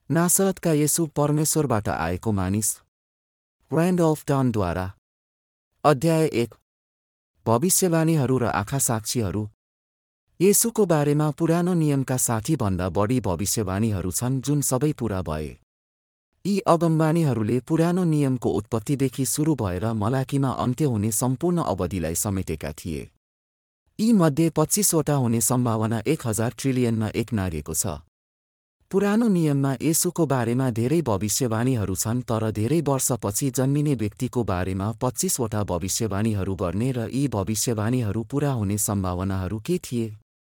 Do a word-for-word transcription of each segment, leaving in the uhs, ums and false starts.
नासरतका येशू परमेश्वरबाट आएको मानिस। ऱ्यान्डल्फ डनद्वारा। अध्याय एक। भविष्यवाणीहरू र आँखा साक्षीहरू। येशूको बारेमा पुरानो नियमका साठी भन्दा बढी भविष्यवाणीहरू छन् जुन सबै पूरा भए। यी अगमवाणीहरूले पुरानो नियमको उत्पत्तिदेखि सुरु भएर मलाकीमा अन्त्य हुने सम्पूर्ण अवधिलाई समेटेका थिए। यी मध्ये पच्चीसवटा हुने सम्भावना एक हजार ट्रिलियनमा एक नाघेको छ। पुरानो नियममा येशूको बारेमा धेरै भविष्यवाणीहरू छन्, तर धेरै वर्षपछि जन्मिने व्यक्तिको बारेमा पच्चीसवटा भविष्यवाणीहरू गर्ने र यी भविष्यवाणीहरू पूरा हुने सम्भावनाहरू के थिए?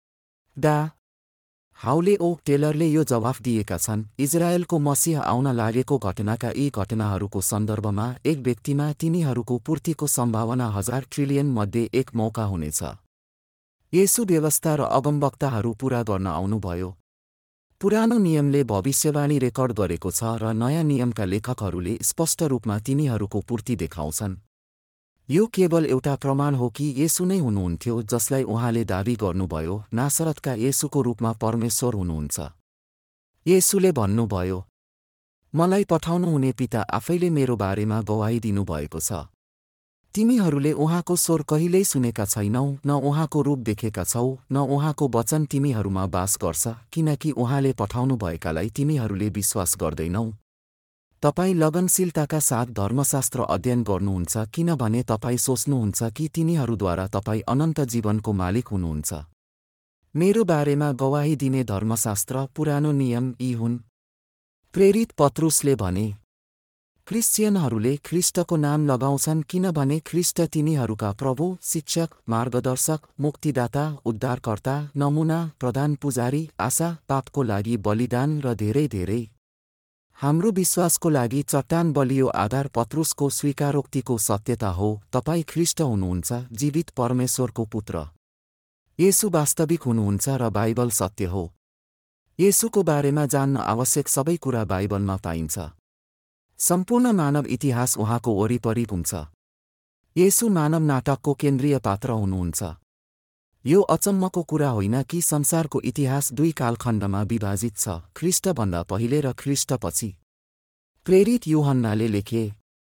डा हाउले ओ टेलरले यो जवाफ दिएका छन्, इजरायलको मसीह आउन लागेको घटनाका यी घटनाहरूको सन्दर्भमा एक व्यक्तिमा तिनीहरूको पूर्तिको सम्भावना हजार ट्रिलियन मध्ये एक मौका हुनेछ। येशू व्यवस्था र अगमवक्ताहरू पूरा गर्न आउनुभयो। पुरानो नियमले भविष्यवाणी रेकर्ड गरेको छ र नयाँ नियमका लेखकहरूले स्पष्ट रूपमा तिनीहरूको पूर्ति देखाउँछन्। यो केवल एउटा प्रमाण हो कि येशू नै हुनुहुन्थ्यो जसलाई उहाँले दाबी गर्नुभयो, नासरतका येशूको रूपमा परमेश्वर हुनुहुन्छ। येशूले भन्नुभयो, मलाई पठाउनुहुने पिता आफैले मेरो बारेमा गवाही दिनुभएको छ। तिमीहरूले उहाँको स्वर कहिल्यै सुनेका छैनौ, न उहाँको रूप देखेका छौ, न उहाँको वचन तिमीहरूमा बास गर्छ, किनकि उहाँले पठाउनुभएकालाई तिमीहरूले विश्वास गर्दैनौ। तपाईँ लगनशीलताका साथ धर्मशास्त्र अध्ययन गर्नुहुन्छ किनभने तपाईँ सोच्नुहुन्छ कि तिनीहरूद्वारा तपाईँ अनन्त जीवनको मालिक हुनुहुन्छ। मेरो बारेमा गवाही दिने धर्मशास्त्र, पुरानो नियम यी हुन्। प्रेरित पत्रुसले भने, क्रिश्चियनहरूले ख्रीष्टको नाम लगाउँछन् किनभने ख्रीष्ट तिनीहरूका प्रभु, शिक्षक, मार्गदर्शक, मुक्तिदाता, उद्धारकर्ता, नमुना, प्रधान पुजारी, आशा, पापको लागि बलिदान र धेरै धेरै। हाम्रो विश्वासको लागि चट्टान बलियो आधार पत्रुसको स्वीकारोक्तिको सत्यता हो। तपाईँ ख्रीष्ट हुनुहुन्छ, जीवित परमेश्वरको पुत्र। येशू वास्तविक हुनुहुन्छ र बाइबल सत्य हो। येशूको बारेमा जान्न आवश्यक सबै कुरा बाइबलमा पाइन्छ। सम्पूर्ण मानव इतिहास उहाँको वरिपरि घुम्छ। येशू मानव नाटकको केन्द्रीय पात्र हुनुहुन्छ। यो अचम्मको कुरा होइन कि संसारको इतिहास दुई कालखण्डमा विभाजित छ, ख्रीष्टभन्दा पहिले र ख्रीष्टपछि। प्रेरित यूहन्नाले लेखे,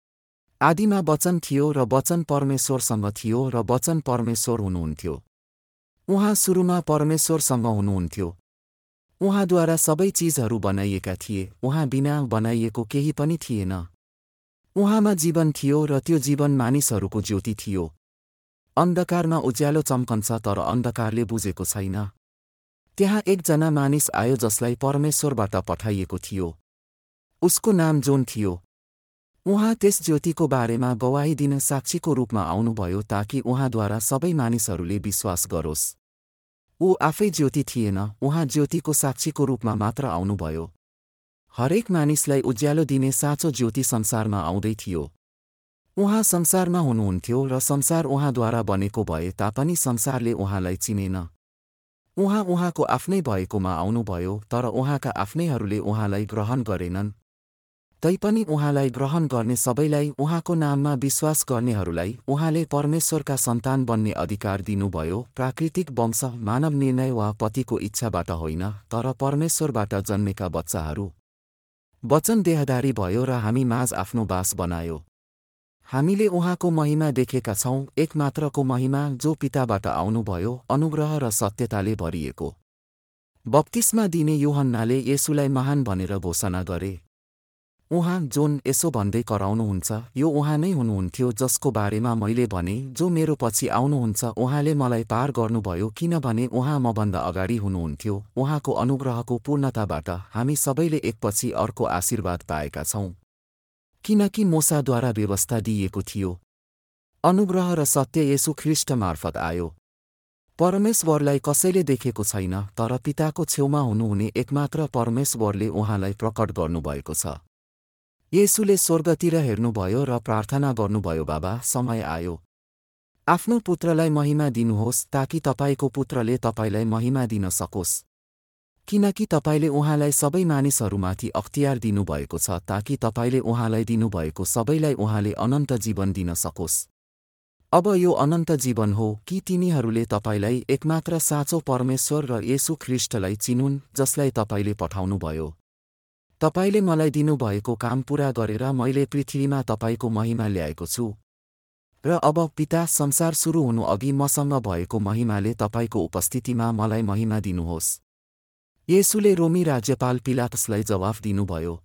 आदिमा वचन थियो र वचन परमेश्वरसँग थियो र वचन परमेश्वर हुनुहुन्थ्यो। उहाँ सुरुमा परमेश्वरसँग हुनुहुन्थ्यो। उहाँद्वारा सबै चिजहरू बनाइएका थिए, उहाँ बिना बनाइएको केही पनि थिएन। उहाँमा जीवन थियो र त्यो जीवन मानिसहरूको ज्योति थियो। अन्धकारमा उज्यालो चम्कन्छ तर अन्धकारले बुझेको छैन। त्यहाँ एकजना मानिस आयो जसलाई परमेश्वरबाट पठाइएको थियो। उसको नाम जोन थियो। उहाँ त्यस ज्योतिको बारेमा गवाही दिन साक्षीको रूपमा आउनुभयो ताकि उहाँद्वारा सबै मानिसहरूले विश्वास गरोस्। ऊ आफै ज्योति थिएन, उहाँ ज्योतिको साक्षीको रूपमा मात्र आउनुभयो। हरेक मानिसलाई उज्यालो दिने साँचो ज्योति संसारमा आउँदै थियो। उहाँ संसारमा हुनुहुन्थ्यो र संसार उहाँद्वारा बनेको भए तापनि संसारले उहाँलाई चिनेन। उहाँ उहाँको आफ्नै भएकोमा आउनुभयो, तर उहाँका आफ्नैहरूले उहाँलाई ग्रहण गरेनन्। तैपनि उहाँलाई ग्रहण गर्ने सबैलाई, उहाँको नाममा विश्वास गर्नेहरूलाई उहाँले परमेश्वरका सन्तान बन्ने अधिकार दिनुभयो। प्राकृतिक वंश, मानव निर्णय वा पतिको इच्छाबाट होइन, तर परमेश्वरबाट जन्मेका बच्चाहरू। वचन देहधारी भयो र हामी माझ आफ्नो बास बनायो। हामीले उहाँको महिमा देखेका छौँ, एकमात्रको महिमा जो पिताबाट आउनुभयो, अनुग्रह र सत्यताले भरिएको। बप्तिस्मा दिने यूहन्नाले येशूलाई महान भनेर घोषणा गरे। उहाँ जोन यसो भन्दै कराउनुहुन्छ, यो उहाँ नै हुनुहुन्थ्यो जसको बारेमा मैले भने, जो मेरो पछि आउनुहुन्छ, उहाँले मलाई पार गर्नुभयो किनभने उहाँ मभन्दा अगाडि हुनुहुन्थ्यो। उहाँको अनुग्रहको पूर्णताबाट हामी सबैले एकपछि अर्को आशीर्वाद पाएका छौँ। किनकि मोसाद्वारा व्यवस्था दिइएको थियो, अनुग्रह र सत्य येशू ख्रीष्ट मार्फत आयो। परमेश्वरलाई कसैले देखेको छैन, तर पिताको छेउमा हुनुहुने एकमात्र परमेश्वरले उहाँलाई प्रकट गर्नुभएको छ। येशूले स्वर्गतिर हेर्नुभयो र प्रार्थना गर्नुभयो, बाबा, समय आयो। आफ्नो पुत्रलाई महिमा दिनुहोस् ताकि तपाईँको पुत्रले तपाईँलाई महिमा दिन सकोस्। किनकि तपाईँले उहाँलाई सबै मानिसहरूमाथि अख्तियार दिनुभएको छ ताकि तपाईँले उहाँलाई दिनुभएको सबैलाई उहाँले अनन्त जीवन दिन सकोस्। अब यो अनन्त जीवन हो कि तिनीहरूले तपाईलाई एकमात्र साँचो परमेश्वर र येशू ख्रीष्टलाई चिनुन् जसलाई तपाईले पठाउनुभयो। तपाईले मलाई दिनुभएको काम पूरा गरेर मैले पृथ्वीमा तपाईको महिमा ल्याएको छु र अब पिता संसार सुरु हुनु अघि मसँग भएको महिमाले तपाईको उपस्थितिमा मलाई महिमा दिनुहोस्। येशूले रोमी राज्यपाल पिलातसलाई जवाफ दिनुभयो।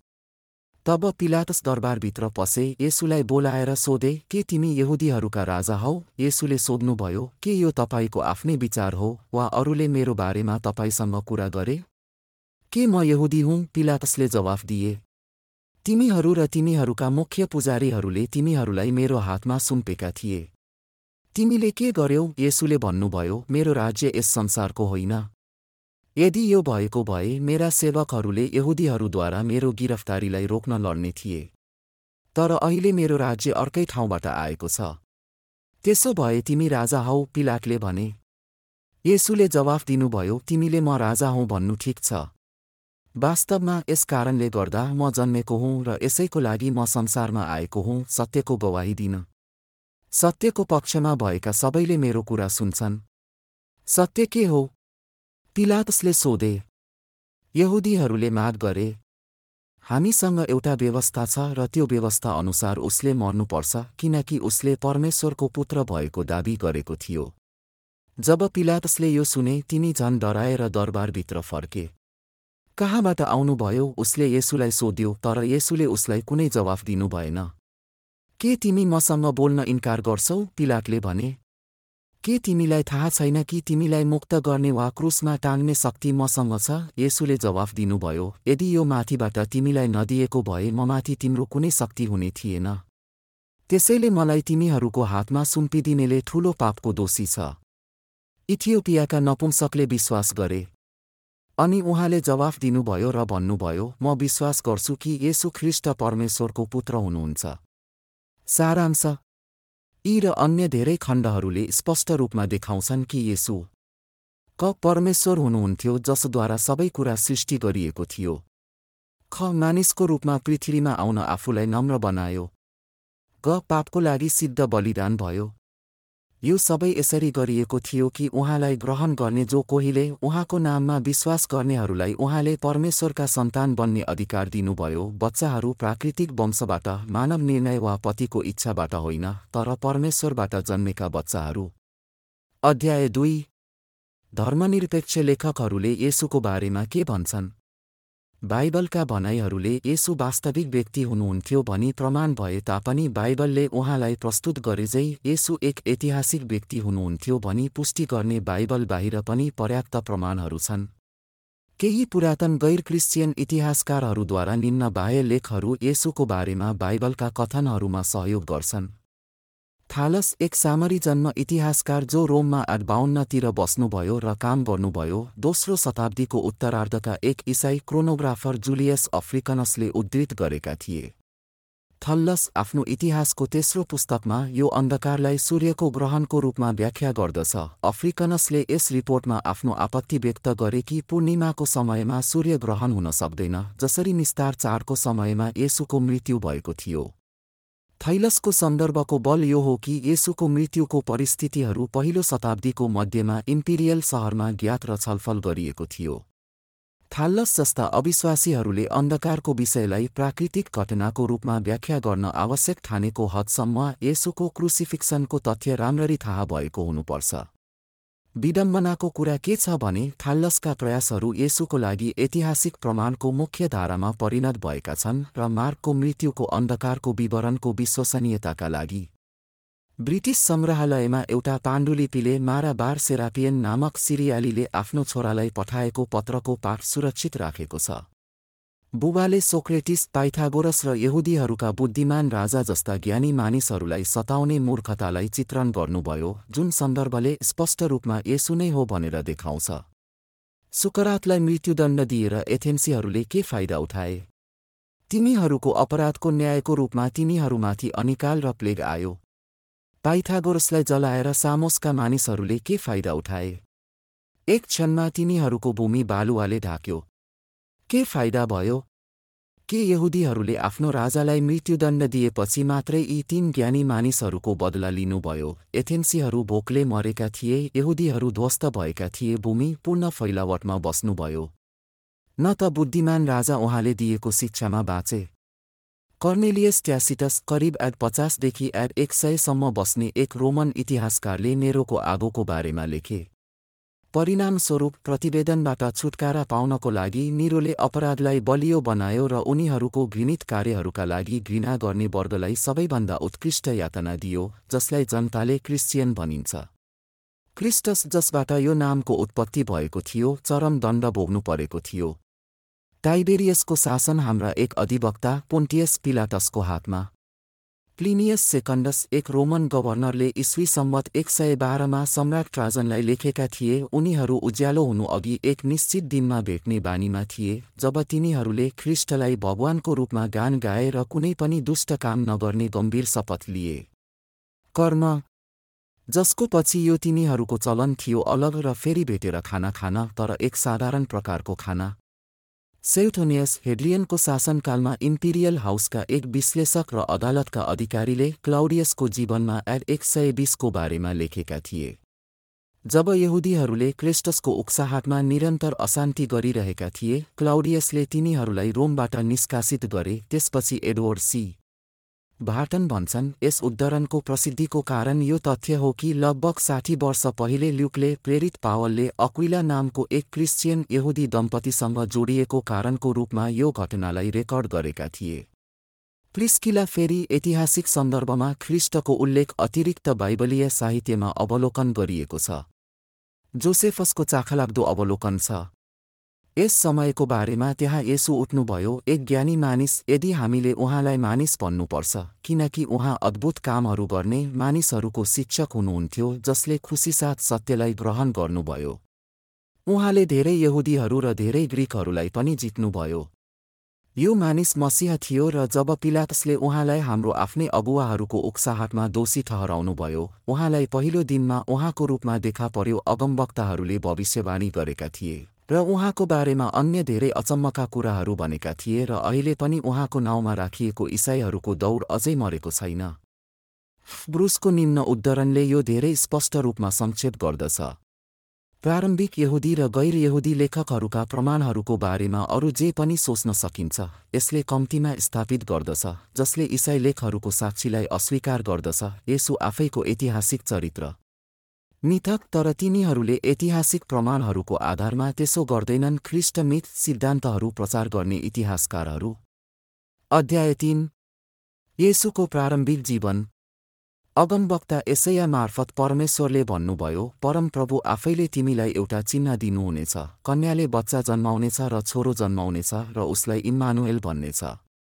तब पिलातस दरबारभित्र पसे, येशूलाई बोलाएर सोधे, के तिमी यहुदीहरूका राजा हौ? येशूले सोध्नुभयो, के यो तपाईको आफ्नै विचार हो वा अरूले मेरो बारेमा तपाईसँग कुरा गरे? के म यहुदी हुँ? पिलातसले जवाफ दिए, तिमीहरू र तिमीहरूका मुख्य पुजारीहरूले तिमीहरूलाई मेरो हातमा सुम्पेका थिए। तिमीले के गर्यौ? येशूले भन्नुभयो, मेरो राज्य यस संसारको होइन। यदि यो भएको भए मेरा सेवकहरूले यहुदीहरूद्वारा मेरो गिरफ्तारीलाई रोक्न लड्ने थिए। तर अहिले मेरो राज्य अर्कै ठाउँबाट आएको छ। त्यसो भए तिमी राजा हौ? पिलातले भने। येशूले जवाफ दिनुभयो, तिमीले म राजा हौँ भन्नु ठिक छ। वास्तवमा यस कारणले गर्दा म जन्मेको हुँ र यसैको लागि म संसारमा आएको हुँ, सत्यको गवाही दिन। सत्यको पक्षमा भएका सबैले मेरो कुरा सुन्छन्। सत्य के हो? पिलातसले सोधे। यहुदीहरूले माग गरे, हामीसँग एउटा व्यवस्था छ र त्यो व्यवस्था अनुसार उसले मर्नुपर्छ किनकि उसले परमेश्वरको पुत्र भएको दाबी गरेको थियो। जब पिलातसले यो सुने, तिनी झन् डराएर दरबारभित्र फर्के। कहाँबाट आउनुभयो? उसले येशूलाई सोध्यो, तर येशूले उसलाई कुनै जवाफ दिनु भएन। के तिमी मसँग बोल्न इन्कार गर्छौ? पिलातले भने। के तिमीलाई थाहा छैन कि तिमीलाई मुक्त गर्ने वा क्रुसमा टाङ्ने शक्ति मसँग छ? येशूले जवाफ दिनुभयो, यदि यो माथिबाट तिमीलाई नदिएको भए ममाथि तिम्रो कुनै शक्ति हुने थिएन। त्यसैले मलाई तिमीहरूको हातमा सुम्पिदिनेले ठूलो पापको दोषी छ। इथियोपियाका नपुंसकले विश्वास गरे। अनि उहाँले जवाफ दिनुभयो र भन्नुभयो, म विश्वास गर्छु कि येशू ख्रीष्ट परमेश्वरको पुत्र हुनुहुन्छ। सारांश, यी र अन्य धेरै खण्डहरूले स्पष्ट रूपमा देखाउँछन् कि येशू क परमेश्वर हुनुहुन्थ्यो जसद्वारा सबै कुरा सृष्टि गरिएको थियो। ख मानिसको रूपमा पृथ्वीमा आउन आफूलाई नम्र बनायो। ग पापको लागि सिद्ध बलिदान भयो। यो सबै यसरी गरिएको थियो कि उहाँलाई ग्रहण गर्ने जो कोहीले उहाँको नाममा विश्वास गर्नेहरूलाई उहाँले परमेश्वरका सन्तान बन्ने अधिकार दिनुभयो। बच्चाहरू प्राकृतिक वंशबाट, मानव निर्णय वा पतिको इच्छाबाट होइन, तर परमेश्वरबाट जन्मेका बच्चाहरू। अध्याय दुई। धर्मनिरपेक्ष लेखकहरूले येशूको बारेमा के भन्छन्? बाइबलका भनाइहरूले येशू वास्तविक व्यक्ति हुनुहुन्थ्यो भनी प्रमाण भए तापनि बाइबलले उहाँलाई प्रस्तुत गरेझै येशू एक ऐतिहासिक व्यक्ति हुनुहुन्थ्यो भनी पुष्टि गर्ने बाइबल बाहिर पनि पर्याप्त प्रमाणहरू छन्। केही पुरातन गैर क्रिस्चियन इतिहासकारहरूद्वारा निम्न बाह्य लेखहरू येशूको बारेमा बाइबलका कथनहरूमा सहयोग गर्छन्। थालस एक सामरी जन्म इतिहासकार जो रोममा आठ बाउन्नतिर बस्नुभयो र काम गर्नुभयो। दोस्रो शताब्दीको उत्तरार्धका एक इसाई क्रोनोग्राफर जुलियस अफ्रिकनसले उद्धृत गरेका थिए। थल्लस आफ्नो इतिहासको तेस्रो पुस्तकमा यो अन्धकारलाई सूर्यको ग्रहणको रूपमा व्याख्या गर्दछ। अफ्रिकनसले यस रिपोर्टमा आफ्नो आपत्ति व्यक्त गरे कि पूर्णिमाको समयमा सूर्य ग्रहण हुन सक्दैन, जसरी निस्तार चाडको समयमा येशूको मृत्यु भएको थियो। थैलसको सन्दर्भको बल यो हो कि येशूको मृत्युको परिस्थितिहरू पहिलो शताब्दीको मध्यमा इम्पिरियल सहरमा ज्ञात र छलफल गरिएको थियो। थालस जस्ता अविश्वासीहरूले अन्धकारको विषयलाई प्राकृतिक घटनाको रूपमा व्याख्या गर्न आवश्यक ठानेको हदसम्म येशूको क्रुसिफिक्सनको तथ्य राम्ररी थाहा भएको हुनुपर्छ। विडम्बनाको कुरा के छ भने थालसका प्रयासहरू येशूको लागि ऐतिहासिक प्रमाणको मुख्य धारामा परिणत भएका छन् र मार्कको मृत्युको अन्धकारको विवरणको विश्वसनीयताका लागि। ब्रिटिस सङ्ग्रहालयमा एउटा पाण्डुलिपिले मारा बार सेरापियन नामक सिरियालीले आफ्नो छोरालाई पठाएको पत्रको पाठ सुरक्षित राखेको छ। बुबाले सोक्रेटिस, पाइथागोरस र यहुदीहरूका बुद्धिमान राजा जस्ता ज्ञानी मानिसहरूलाई सताउने मूर्खतालाई चित्रण गर्नुभयो, जुन सन्दर्भले स्पष्ट रूपमा येशू नै हो भनेर देखाउँछ। सुकरातलाई मृत्युदण्ड दिएर एथेन्सीहरूले के फाइदा उठाए? तिनीहरूको अपराधको न्यायको रूपमा तिनीहरूमाथि अनिकाल र प्लेग आयो। पाइथागोरसलाई जलाएर सामोसका मानिसहरूले के फाइदा उठाए? एक क्षणमा तिनीहरूको भूमि बालुवाले ढाक्यो। के फाइदा भयो? के यहुदीहरूले आफ्नो राजालाई मृत्युदण्ड दिएपछि मात्रै यी तीन ज्ञानी मानिसहरूको बदला लिनुभयो? एथेन्सीहरू भोकले मरेका थिए, यहुदीहरू ध्वस्त भएका थिए, भूमि पूर्ण फैलावटमा बस्नुभयो। न त बुद्धिमान राजा उहाँले दिएको शिक्षामा बाँचे। कर्नेलियस ट्यासिटस करिब एड पचासदेखि एड एक सयसम्म बस्ने एक रोमन इतिहासकारले नेरोको आगोको बारेमा लेखे। परिणामस्वरूप प्रतिवेदनबाट छुटकारा पाउनको लागि नीरोले अपराधलाई बलियो बनायो र उनीहरूको घृणित कार्यहरूका लागि घृणा गर्ने वर्गलाई सबैभन्दा उत्कृष्ट यातना दियो, जसलाई जनताले क्रिश्चियन भनिन्छ। क्रिस्टस, जसबाट यो नामको उत्पत्ति भएको थियो, चरम दण्ड भोग्नु परेको थियो। टाइबेरियसको शासन हाम्रा एक अधिवक्ता पोन्टियस पिलाटसको हातमा। प्लिनियस सेकन्डस, एक रोमन गभर्नरले ईस्वी सम्वत एक सय बाह्रमा सम्राट ट्राजनलाई लेखेका थिए। उनीहरू उज्यालो हुनु अघि एक निश्चित दिनमा भेट्ने बानीमा थिए, जब तिनीहरूले ख्रीष्टलाई भगवानको रूपमा गान गाए र कुनै पनि दुष्ट काम नगर्ने गम्भीर शपथ लिए। कर्म, जसको पछि यो तिनीहरूको चलन थियो अलग र फेरि भेटेर खाना खान, तर एक साधारण प्रकारको खाना। सेउथोनियस हेड्रियनको शासनकालमा इम्पिरियल हाउसका एक विश्लेषक र अदालतका अधिकारीले क्लाउडियसको जीवनमा एड एक सय बीसको बारेमा लेखेका थिए। जब यहुदीहरूले क्रेस्टसको उक्साहटमा निरन्तर अशान्ति गरिरहेका थिए, क्लाउडियसले तिनीहरूलाई रोमबाट निष्कासित गरे। त्यसपछि एडवर्ड सी भार्टन भन्छन्, यस उद्धरणको प्रसिद्धिको कारण यो तथ्य हो कि लगभग साठी वर्ष पहिले ल्युकले प्रेरित पावलले अक्विला नामको एक क्रिश्चियन यहुदी दम्पतिसँग जोडिएको कारणको रूपमा यो घटनालाई रेकर्ड गरेका थिए। प्रिस्किला फेरि ऐतिहासिक सन्दर्भमा ख्रीष्टको उल्लेख अतिरिक्त बाइबलीय साहित्यमा अवलोकन गरिएको छ। जोसेफसको चाखलाग्दो अवलोकन छ। यस समयको बारेमा त्यहाँ येशू उठ्नुभयो, एक ज्ञानी मानिस। यदि हामीले उहाँलाई मानिस भन्नुपर्छ, किनकि उहाँ अद्भुत कामहरू गर्ने मानिसहरूको शिक्षक हुनुहुन्थ्यो, जसले खुसीसाथ सत्यलाई ग्रहण गर्नुभयो। उहाँले धेरै यहुदीहरू र धेरै ग्रीकहरूलाई पनि जित्नुभयो। यो मानिस मसीह थियो र जब पिलातसले उहाँलाई हाम्रो आफ्नै अगुवाहरूको उक्साहटमा दोषी ठहराउनुभयो, उहाँलाई पहिलो दिनमा उहाँको रूपमा देखा पर्यो। अगमवक्ताहरूले भविष्यवाणी गरेका थिए र उहाँको बारेमा अन्य धेरै अचम्मका कुराहरू भनेका थिए र अहिले पनि उहाँको नाउँमा राखिएको इसाईहरूको दौड अझै मरेको छैन। ब्रुसको निम्न उद्धरणले यो धेरै स्पष्ट रूपमा संक्षेप गर्दछ। प्रारम्भिक यहुदी र गैर यहुदी लेखकहरूका प्रमाणहरूको बारेमा अरू जे पनि सोच्न सकिन्छ, यसले कम्तीमा स्थापित गर्दछ, जसले इसाई लेखहरूको साक्षीलाई अस्वीकार गर्दछ, येशू आफैको ऐतिहासिक चरित्र मिथक। तर तिनीहरूले ऐतिहासिक प्रमाणहरूको आधारमा त्यसो गर्दैनन्। ख्रीष्ट मिथ सिद्धान्तहरू प्रचार गर्ने इतिहासकारहरू। अध्याय तीन। येशूको प्रारम्भिक जीवन। अगमवक्ता यसैया मार्फत परमेश्वरले भन्नुभयो, परमप्रभु आफैले तिमीलाई एउटा चिन्ह दिनुहुनेछ, कन्याले बच्चा जन्माउनेछ र छोरो जन्माउनेछ र उसलाई इम्मानुएल भन्नेछ।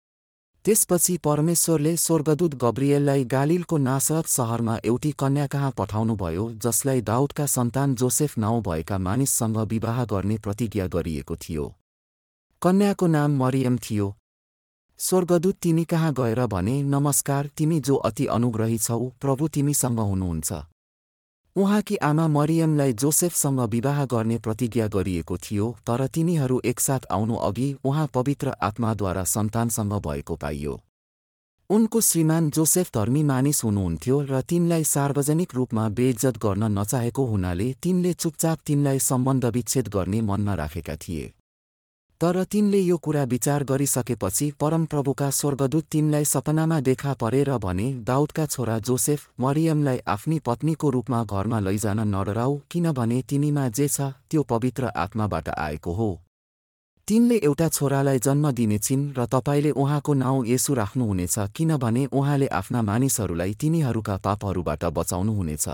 त्यसपछि परमेश्वरले स्वर्गदूत गब्रिएललाई गालिलको नासरत शहरमा एउटी कन्या कहाँ पठाउनुभयो, जसलाई दाउदका सन्तान जोसेफ नाउँ भएका मानिससँग विवाह गर्ने प्रतिज्ञा गरिएको थियो। कन्याको नाम मरियम थियो। स्वर्गदूत तिनी कहाँ गएर भने, नमस्कार, तिमी जो अति अनुग्रही छौ, प्रभु तिमीसँग हुनुहुन्छ। उहाँकी आमा मरियमलाई जोसेफसँग विवाह गर्ने प्रतिज्ञा गरिएको थियो, तर तिनीहरू एकसाथ आउनु अघि उहाँ पवित्र आत्माद्वारा सन्तानसँग भएको पाइयो। उनको श्रीमान जोसेफ धर्मी मानिस हुनुहुन्थ्यो र तिनलाई सार्वजनिक रूपमा बेइज्जत गर्न नचाहेको हुनाले तिनले चुपचाप तिनलाई सम्बन्ध विच्छेद गर्ने मनमा राखेका थिए। तर तिनले यो कुरा विचार गरिसकेपछि परमप्रभुका स्वर्गदूत तिनलाई सपनामा देखा परे र भने, दाउदका छोरा जोसेफ, मरियमलाई आफ्नी पत्नीको रूपमा घरमा लैजान नडराऊ, किनभने तिनीमा जे छ त्यो पवित्र आत्माबाट आएको हो। तिनले एउटा छोरालाई जन्म दिनेछिन् र तपाईले उहाँको नाउँ येशू राख्नुहुनेछ, किनभने उहाँले आफ्ना मानिसहरूलाई तिनीहरूका पापहरूबाट बचाउनुहुनेछ।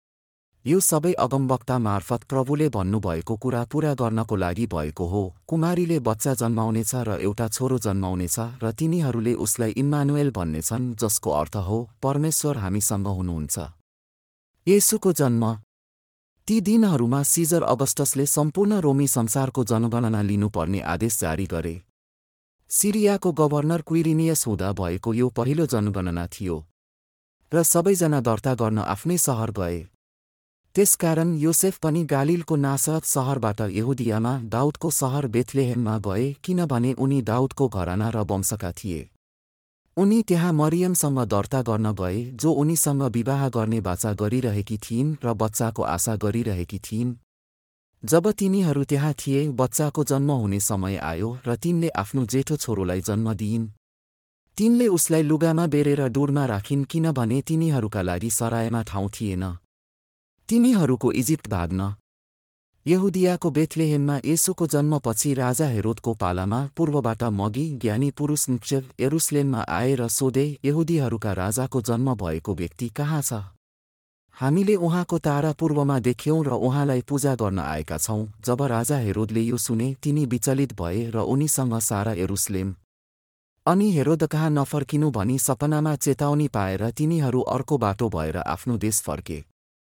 यो सबै अगमवक्ता मार्फत प्रभुले भन्नुभएको कुरा पूरा गर्नको लागि भएको हो। कुमारीले बच्चा जन्माउनेछ र एउटा छोरो जन्माउनेछ र तिनीहरूले उसलाई इम्मानुएल भन्नेछन्, जसको अर्थ हो परमेश्वर हामीसँग हुनुहुन्छ। येशूको जन्म। ती दिनहरूमा सिजर अगस्टसले सम्पूर्ण रोमी संसारको जनगणना लिनुपर्ने आदेश जारी गरे। सिरियाको गभर्नर क्विरिनियस हुँदा भएको यो पहिलो जनगणना थियो र सबैजना दर्ता गर्न आफ्नै सहर गए। त्यसकारण योसेफ पनि गालिलको नासरत सहरबाट यहुदियामा दाउदको सहर बेथलेहेममा गए, किनभने उनी दाउदको घराना र वंशका थिए। उनी त्यहाँ मरियमसँग दर्ता गर्न गए, जो उनीसँग विवाह गर्ने बाचा गरिरहेकी थिइन् र बच्चाको आशा गरिरहेकी थिइन्। जब तिनीहरू त्यहाँ थिए, बच्चाको जन्म हुने समय आयो र तिनले आफ्नो जेठो छोरोलाई जन्म दिइन्। तिनले उसलाई लुगामा बेरेर डुरमा राखिन्, किनभने तिनीहरूका लागि सरायमा ठाउँ थिएन। तिनीहरूको इजिप्ट भाग्न। यहुदियाको बेथलेहेममा येशूको जन्मपछि राजा हेरोदको पालामा पूर्वबाट मगी ज्ञानी पुरुष मुख्य यरुसलेममा आए र सोधे, यहुदीहरूका राजाको जन्म भएको व्यक्ति कहाँ छ? हामीले उहाँको तारा पूर्वमा देख्यौं र उहाँलाई पूजा गर्न आएका छौं। जब राजा हेरोदले यो सुने, तिनी विचलित भए र उनीसँग सारा यरुसलेम अनि हेरोद कहाँ नफर्किनु भनी सपनामा चेतावनी पाएर तिनीहरू अर्को बाटो भएर आफ्नो देश फर्के।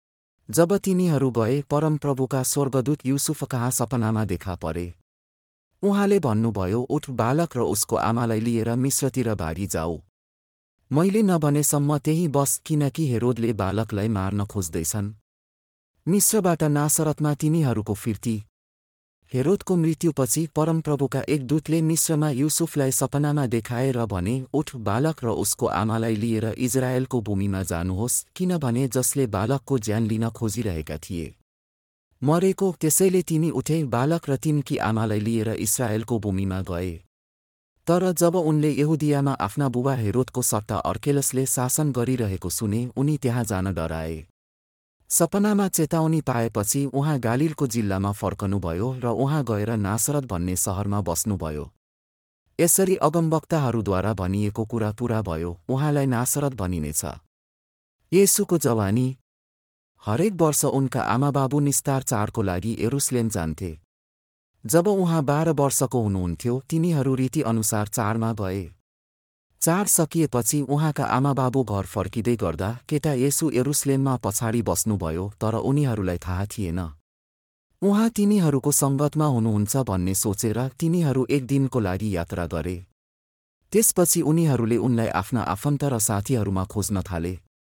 जब तिनीहरू गए, परमप्रभुका स्वर्गदूत युसुफ कहाँ सपनामा देखा परे। उहाँले भन्नुभयो, उठ, बालक र उसको आमालाई लिएर मिस्रतिर भागी जाऊ। मैले नभनेसम्म त्यही बस, किनकि हेरोदले बालकलाई मार्न खोज्दैछन्। मिस्रबाट नासरतमा तिनीहरूको फिर्ती। हेरोदको मृत्युपछि परमप्रभुका एक दूतले मिस्रमा युसुफलाई सपनामा देखाए र भने, उठ, बालक र उसको आमालाई लिएर इजरायलको भूमिमा जानुहोस्, किनभने जसले बालकको ज्यान लिन खोजिरहेका थिए मरेको। त्यसैले तिनी उठे, बालक र तिनकी आमालाई लिएर इस्रायलको भूमिमा गए। तर जब उनले यहुदियामा आफ्ना बुबा हेरोदको सट्टा अर्केलसले शासन गरिरहेको सुने, उनी त्यहाँ जान डराए। सपनामा चेतावनी पाएपछि उहाँ गालिलको जिल्लामा फर्कनुभयो र उहाँ गएर नासरत भन्ने शहरमा बस्नुभयो। यसरी अगमवक्ताहरूद्वारा भनिएको कुरा पूरा भयो, उहाँलाई नासरत भनिनेछ। येशूको जवानी। हरेक वर्ष उनका आमाबाबु निस्तार चाडको लागि यरुसलेम जान्थे। जब उहाँ बाह्र वर्षको हुनुहुन्थ्यो, तिनीहरू रीतिअनुसार चाडमा गए। चाड सकिएपछि उहाँका आमाबाबु घर फर्किँदै गर्दा केटा येशू यरुसलेममा पछाडि बस्नुभयो, तर उनीहरूलाई थाहा थिएन उहाँ तिनीहरूको सङ्गतमा हुनुहुन्छ भन्ने सोचेर तिनीहरू एक दिनको लागि यात्रा गरे। त्यसपछि उनीहरूले उनलाई आफ्ना आफन्त र साथीहरूमा खोज्न थाले।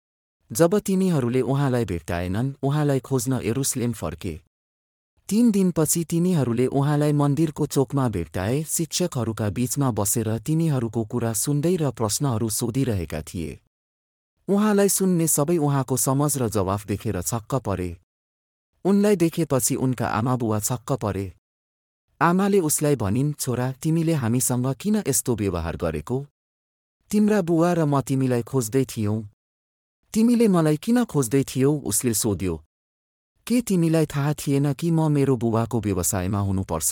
जब तिनीहरूले उहाँलाई भेट्टाएनन्, उहाँलाई खोज्न यरुसलेम फर्के। तीन दिनपछि तिनीहरूले उहाँलाई मन्दिरको चोकमा भेट्टाए। शिक्षकहरूका बीचमा बसेर तिनीहरूको कुरा सुन्दै र प्रश्नहरू सोधिरहेका थिए। उहाँलाई सुन्ने सबै उहाँको समझ र जवाफ देखेर छक्क परे। उनलाई देखेपछि उनका आमाबुवा छक्क परे। आमाले उसलाई भनिन्, छोरा, तिमीले हामीसँग किन यस्तो व्यवहार गरेको? तिम्रा बुवा र म तिमीलाई खोज्दै थियौं। तिमीले मलाई किन खोज्दै थियौ? उसले सोध्यो। के तिमीलाई थाहा थिएन कि म मेरो बुबाको व्यवसायमा हुनुपर्छ?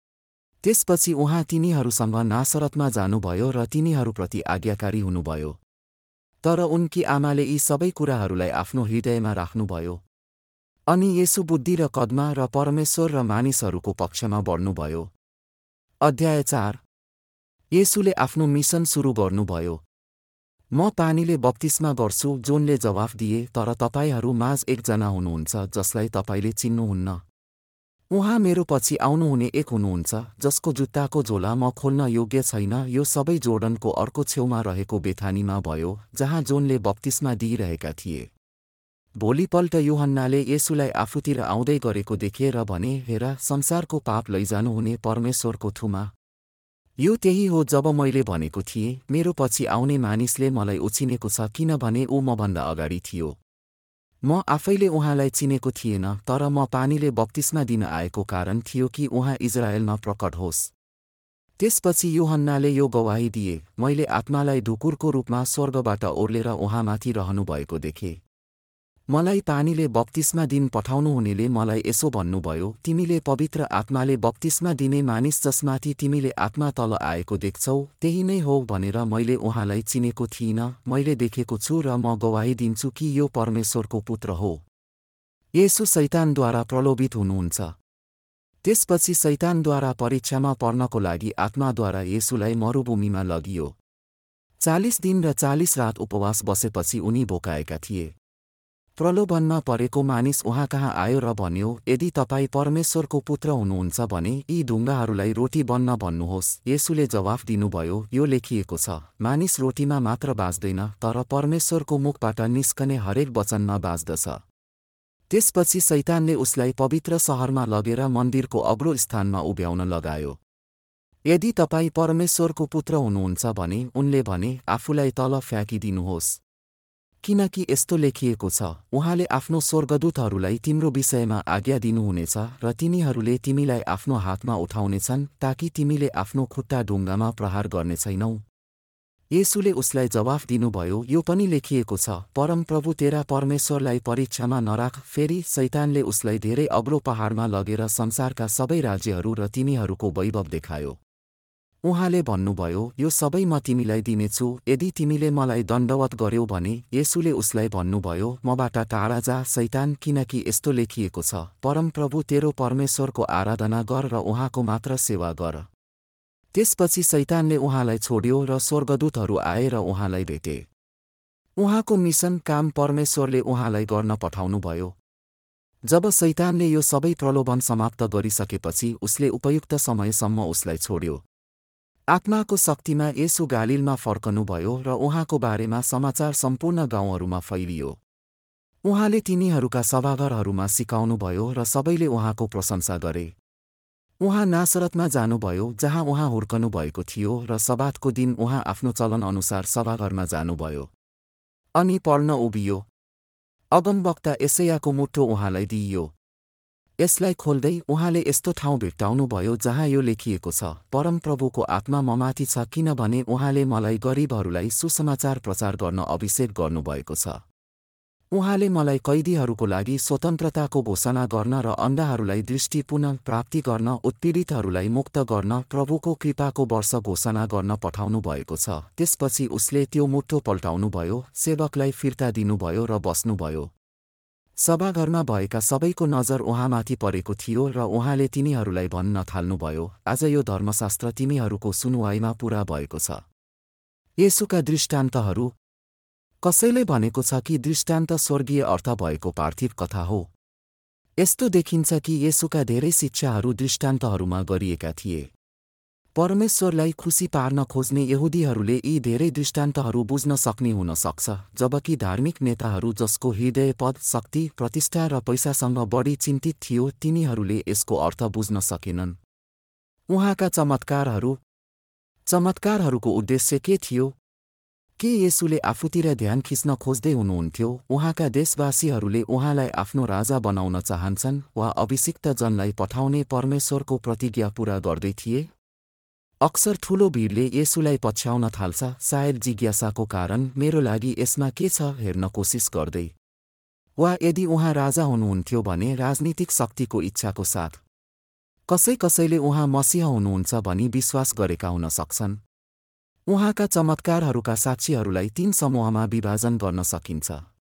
त्यसपछि उहाँ तिनीहरूसँग नासरतमा जानुभयो र तिनीहरूप्रति आज्ञाकारी हुनुभयो। तर उनकी आमाले यी सबै कुराहरूलाई आफ्नो हृदयमा राख्नुभयो। अनि येशू बुद्धि र कदमा र परमेश्वर र मानिसहरूको पक्षमा बढ्नुभयो। अध्याय चार। येशूले आफ्नो मिसन सुरु गर्नुभयो। म पानीले बप्तिस्मा गर्छु, जोनले जवाफ दिए, तर तपाईहरू माझ एकजना हुनुहुन्छ जसलाई तपाईले चिन्नुहुन्न। उहाँ मेरो पछि आउनुहुने एक हुनुहुन्छ, जसको जुत्ताको झोला म खोल्न योग्य छैन। यो सबै जोर्डनको अर्को छेउमा रहेको बेथानीमा भयो, जहाँ जोनले बप्तिस्मा दिइरहेका थिए। भोलिपल्ट यूहन्नाले येशूलाई आफूतिर आउँदै गरेको देखे र भने, हेर, संसारको पाप लैजानुहुने परमेश्वरको थुमा। यो त्यही हो जब मैले भनेको थिएँ, मेरो पछि आउने मानिसले मलाई उछिनेको छ, किनभने ऊ मभन्दा अगाडि थियो। म आफैले उहाँलाई चिनेको थिएन, तर म पानीले बप्तिस्मा दिन आएको कारण थियो कि उहाँ इजरायलमा प्रकट होस्। त्यसपछि यूहन्नाले यो गवाही दिए, मैले आत्मालाई ढुकुरको रूपमा स्वर्गबाट ओर्लेर उहाँमाथि रहनुभएको देखे। मलाई पानीले बप्तिस्मा दिन पठाउनुहुनेले मलाई यसो भन्नुभयो, तिमीले पवित्र आत्माले बप्तिस्मा दिने मानिस जसमाथि तिमीले आत्मा तल आएको देख्छौ, त्यही नै हो भनेर मैले उहाँलाई चिनेको थिइनँ। मैले देखेको छु र म गवाही दिन्छु कि यो परमेश्वरको पुत्र हो। येशू शैतानद्वारा प्रलोभित हुनुहुन्छ। त्यसपछि शैतानद्वारा परीक्षामा पर्नको लागि आत्माद्वारा येशूलाई मरुभूमिमा लगियो। चालिस दिन र चालिस रात उपवास बसेपछि उनी भोकाएका थिए। प्रलोभनमा परेको मानिस उहाँ कहाँ आयो र भन्यो, यदि तपाईँ परमेश्वरको पुत्र हुनुहुन्छ भने यी ढुङ्गाहरूलाई रोटी बन्न भन्नुहोस्। येशूले जवाफ दिनुभयो, यो लेखिएको छ, मानिस रोटीमा मात्र बाँच्दैन, तर परमेश्वरको मुखबाट निस्कने हरेक वचनमा बाँच्दछ। त्यसपछि शैतानले उसलाई पवित्र शहरमा लगेर मन्दिरको अग्लो स्थानमा उभ्याउन लगायो। यदि तपाईँ परमेश्वरको पुत्र हुनुहुन्छ भने, उनले भने, आफूलाई तल फ्याँकिदिनुहोस्। किनकि यस्तो लेखिएको छ, उहाँले आफ्नो स्वर्गदूतहरूलाई तिम्रो विषयमा आज्ञा दिनुहुनेछ र तिनीहरूले तिमीलाई आफ्नो हातमा उठाउनेछन् ताकि तिमीले आफ्नो खुट्टा ढुङ्गामा प्रहार गर्नेछैनौ। येशूले उसलाई जवाफ दिनुभयो, यो पनि लेखिएको छ, परमप्रभु तेरा परमेश्वरलाई परीक्षामा नराख। फेरि शैतानले उसलाई धेरै अग्लो पहाडमा लगेर संसारका सबै राज्यहरू र तिनीहरूको वैभव देखायो। उहाँले भन्नुभयो, यो सबै म तिमीलाई दिनेछु यदि तिमीले मलाई दण्डवत गर्यौ भने। येशूले उसलाई भन्नुभयो, मबाट टाढा जा शैतान, किनकि यस्तो लेखिएको छ, परमप्रभु तेरो परमेश्वरको आराधना गर र उहाँको मात्र सेवा गर। त्यसपछि शैतानले उहाँलाई छोड्यो र स्वर्गदूतहरू आए र उहाँलाई भेटे। उहाँको मिसन काम परमेश्वरले उहाँलाई गर्न पठाउनुभयो। जब शैतानले यो सबै प्रलोभन समाप्त गरिसकेपछि उसले उपयुक्त समयसम्म उसलाई छोड्यो। आत्माको शक्तिमा येशू गालिलमा फर्कनुभयो र उहाँको बारेमा समाचार सम्पूर्ण गाउँहरूमा फैलियो। उहाँले तिनीहरूका सभाघरहरूमा सिकाउनुभयो र सबैले उहाँको प्रशंसा गरे। उहाँ नासरतमा जानुभयो जहाँ उहाँ हुर्कनु भएको थियो र सबातको दिन उहाँ आफ्नो चलन अनुसार सभाघरमा जानुभयो अनि पढ्न उभियो। अगमवक्ता यशायाको मुट्टो उहाँलाई दिइयो। यसलाई खोल्दै उहाँले यस्तो ठाउँ भेट्टाउनुभयो जहाँ यो लेखिएको छ, परमप्रभुको आत्मा ममाथि छ किनभने उहाँले मलाई गरिबहरूलाई सुसमाचार प्रचार गर्न अभिषेक गर्नुभएको छ। उहाँले मलाई कैदीहरूको लागि स्वतन्त्रताको घोषणा गर्न र अन्धाहरूलाई दृष्टि पुनः प्राप्ति गर्न, उत्पीडितहरूलाई मुक्त गर्न, प्रभुको कृपाको वर्ष घोषणा गर्न पठाउनु भएको छ। त्यसपछि उसले त्यो मुट्टो पल्टाउनुभयो, सेवकलाई फिर्ता दिनुभयो र बस्नुभयो। सभाघरमा भएका सबैको नजर उहाँमाथि परेको थियो र उहाँले तिनीहरूलाई भन्न थाल्नुभयो, आज यो धर्मशास्त्र तिमीहरूको सुनुवाइमा पूरा भएको छ। येशूका दृष्टान्तहरू। कसैले भनेको छ कि दृष्टान्त स्वर्गीय अर्थ भएको पार्थिव कथा हो। यस्तो देखिन्छ कि येशूका धेरै शिक्षाहरू दृष्टान्तहरूमा गरिएका थिए। परमेश्वरलाई खुसी पार्न खोज्ने यहुदीहरूले यी धेरै दृष्टान्तहरू बुझ्न सक्ने हुन सक्छ, जबकि धार्मिक नेताहरू जसको हृदय पद, शक्ति, प्रतिष्ठा र पैसासँग बढी चिन्तित थियो, तिनीहरूले यसको अर्थ बुझ्न सकेनन्। उहाँका चमत्कारहरू। चमत्कारहरूको उद्देश्य के थियो? के येशूले आफूतिर ध्यान खिच्न खोज्दै हुनुहुन्थ्यो? उहाँका देशवासीहरूले उहाँलाई आफ्नो राजा बनाउन चाहन्छन् वा अभिषिक्त जनलाई पठाउने परमेश्वरको प्रतिज्ञा पूरा गर्दै थिए? अक्सर ठूलो भिडले येशूलाई पछ्याउन थाल्छ, सायद जिज्ञासाको कारण, मेरो लागि यसमा के छ हेर्न कोसिस गर्दै। वा यदि उहाँ राजा हुनुहुन्थ्यो भने राजनीतिक शक्तिको इच्छाको साथ। कसै कसैले उहाँ मसीह हुनुहुन्छ भनी विश्वास गरेका हुन सक्छन्। उहाँका चमत्कारहरूका साक्षीहरूलाई तीन समूहमा विभाजन गर्न सकिन्छ।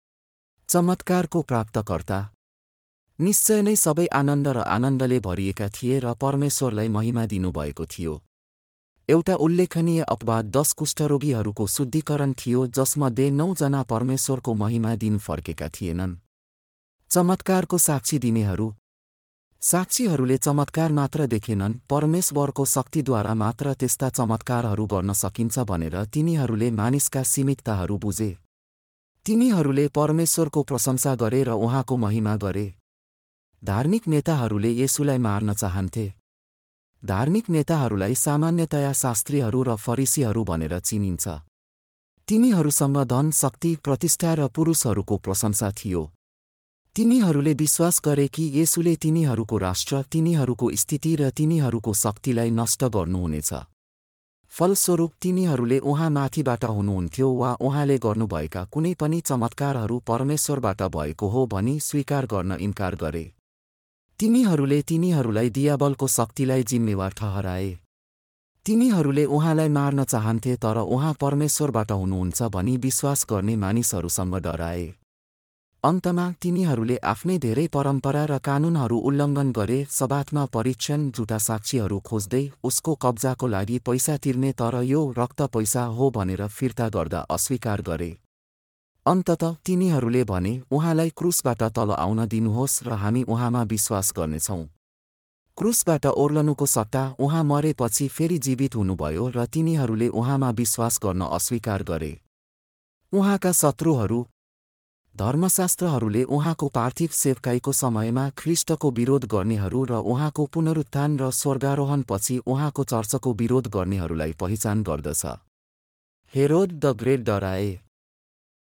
चमत्कारको प्राप्तकर्ता। निश्चय नै सबै आनन्द र आनन्दले भरिएका थिए र परमेश्वरलाई महिमा दिनुभएको थियो। एउटा उल्लेखनीय अपवाद दश कुष्ठरोगीहरूको शुद्धिकरण थियो, जसमध्ये नौ जना परमेश्वरको महिमा दिन फर्केका थिएनन्। चमत्कारको साक्षी दिनेहरू। साक्षीहरूले चमत्कार मात्र देखेनन्, परमेश्वरको शक्तिद्वारा मात्र त्यस्ता चमत्कारहरू गर्न सकिन्छ भनेर तिनीहरूले मानिसका सीमितताहरू बुझे। तिनीहरूले परमेश्वरको प्रशंसा गरे र उहाँको महिमा गरे। धार्मिक नेताहरूले येशूलाई मार्न चाहन्थे। धार्मिक नेताहरूलाई सामान्यतया शास्त्रीहरू र फरिसीहरू भनेर चिनिन्छ। तिनीहरूसँग धन, शक्ति, प्रतिष्ठा र पुरुषहरूको प्रशंसा थियो। तिनीहरूले विश्वास गरे कि येशूले तिनीहरूको राष्ट्र, तिनीहरूको स्थिति र तिनीहरूको शक्तिलाई नष्ट गर्नुहुनेछ। फलस्वरूप तिनीहरूले उहाँ माथिबाट हुनुहुन्थ्यो वा उहाँले गर्नुभएका कुनै पनि चमत्कारहरू परमेश्वरबाट भएको हो भनी स्वीकार गर्न इन्कार गरे। तिनीहरूले तिनीहरूलाई दियाबलको शक्तिलाई जिम्मेवार ठहराए। तिनीहरूले उहाँलाई मार्न चाहन्थे तर उहाँ परमेश्वरबाट हुनुहुन्छ भनी विश्वास गर्ने मानिसहरूसँग डराए। अन्तमा तिनीहरूले आफ्नै धेरै परम्परा र कानुनहरू उल्लङ्घन गरे, सबातमा परीक्षण, झुटा साक्षीहरू खोज्दै उसको कब्जाको लागि पैसा तिर्ने, तर यो रक्त पैसा हो भनेर फिर्ता गर्दा अस्वीकार गरे। अन्ततः तिनीहरूले भने, उहाँलाई क्रुसबाट तल आउन दिनुहोस् र हामी उहाँमा विश्वास गर्नेछौँ। क्रुसबाट ओर्लनुको सट्टा उहाँ मरेपछि फेरि जीवित हुनुभयो र तिनीहरूले उहाँमा विश्वास गर्न अस्वीकार गरे। उहाँका शत्रुहरू। धर्मशास्त्रहरूले उहाँको पार्थिव सेवकाईको समयमा ख्रीष्टको विरोध गर्नेहरू र उहाँको पुनरुत्थान र स्वर्गारोहणपछि उहाँको चर्चको विरोध गर्नेहरूलाई पहिचान गर्दछ। हेरोद द ग्रेट डराए।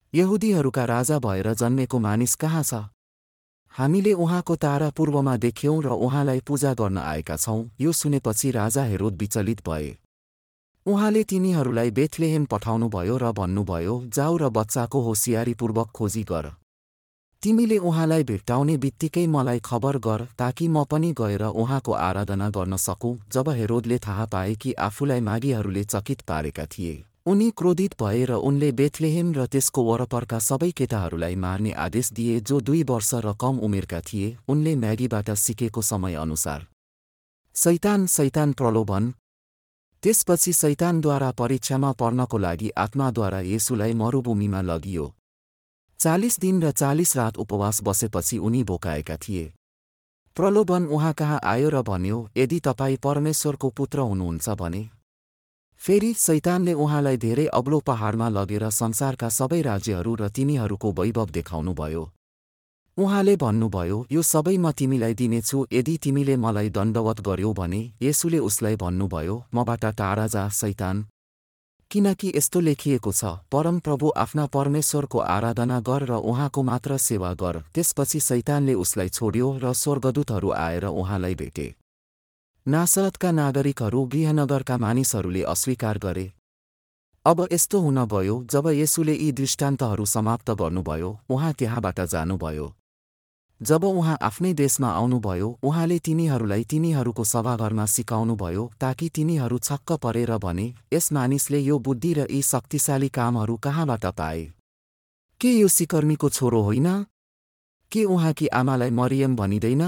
यहुदीहरूका राजा भएर जन्मेको मानिस कहाँ छ? हामीले उहाँको तारा पूर्वमा देख्यौं र उहाँलाई पूजा गर्न आएका छौं। यो सुनेपछि राजा हेरोद विचलित भए। उहाँले तिनीहरूलाई बेथलेहेम पठाउनुभयो र भन्नुभयो, जाऊ र बच्चाको होसियारीपूर्वक खोजी गर। तिमीले उहाँलाई भेट्टाउने बित्तिकै मलाई खबर गर, ताकि म पनि गएर उहाँको आराधना गर्न सकूँ। जब हेरोदले थाहा पाए कि आफूलाई मागीहरूले चकित पारेका थिए, उनी क्रोधित भए र उनले बेथलेहेम र त्यसको वरपरका सबै केटाहरूलाई मार्ने आदेश दिए जो दुई वर्ष र कम उमेरका थिए। उनले म्यागीबाट सिकेको समय अनुसार शैतान शैतान प्रलोभन। त्यसपछि शैतानद्वारा परीक्षामा पर्नको लागि आत्माद्वारा येशूलाई मरुभूमिमा लगियो। चालिस दिन र चालिस रात उपवास बसेपछि उनी भोकाएका थिए। प्रलोभन उहाँ कहाँ आयो र भन्यो, यदि तपाईँ परमेश्वरको पुत्र हुनुहुन्छ भने। फेरि शैतानले उहाँलाई धेरै अग्लो पहाडमा लगेर संसारका सबै राज्यहरू र तिनीहरूको वैभव देखाउनुभयो। उहाँले भन्नुभयो, यो सबै म तिमीलाई दिनेछु यदि तिमीले मलाई दण्डवत गर्यौ भने। येशूले उसलाई भन्नुभयो, मबाट टाढा जा शैतान, किनकि यस्तो लेखिएको छ, परमप्रभु आफ्ना परमेश्वरको आराधना गर र उहाँको मात्र सेवा गर। त्यसपछि शैतानले उसलाई छोड्यो र स्वर्गदूतहरू आएर उहाँलाई भेटे। नासरतका नागरिकहरू गृहनगरका मानिसहरूले अस्वीकार गरे। अब यस्तो हुन गयो, जब येशूले यी दृष्टान्तहरू समाप्त गर्नुभयो, उहाँ त्यहाँबाट जानुभयो। जब उहाँ आफ्नै देशमा आउनुभयो, उहाँले तिनीहरूलाई तिनीहरूको सभाघरमा सिकाउनुभयो, ताकि तिनीहरू छक्क परेर भने, यस मानिसले यो बुद्धि र यी शक्तिशाली कामहरू कहाँबाट पाए? के यो सिकर्मीको छोरो होइन? के उहाँकी आमालाई मरियम भनिँदैन?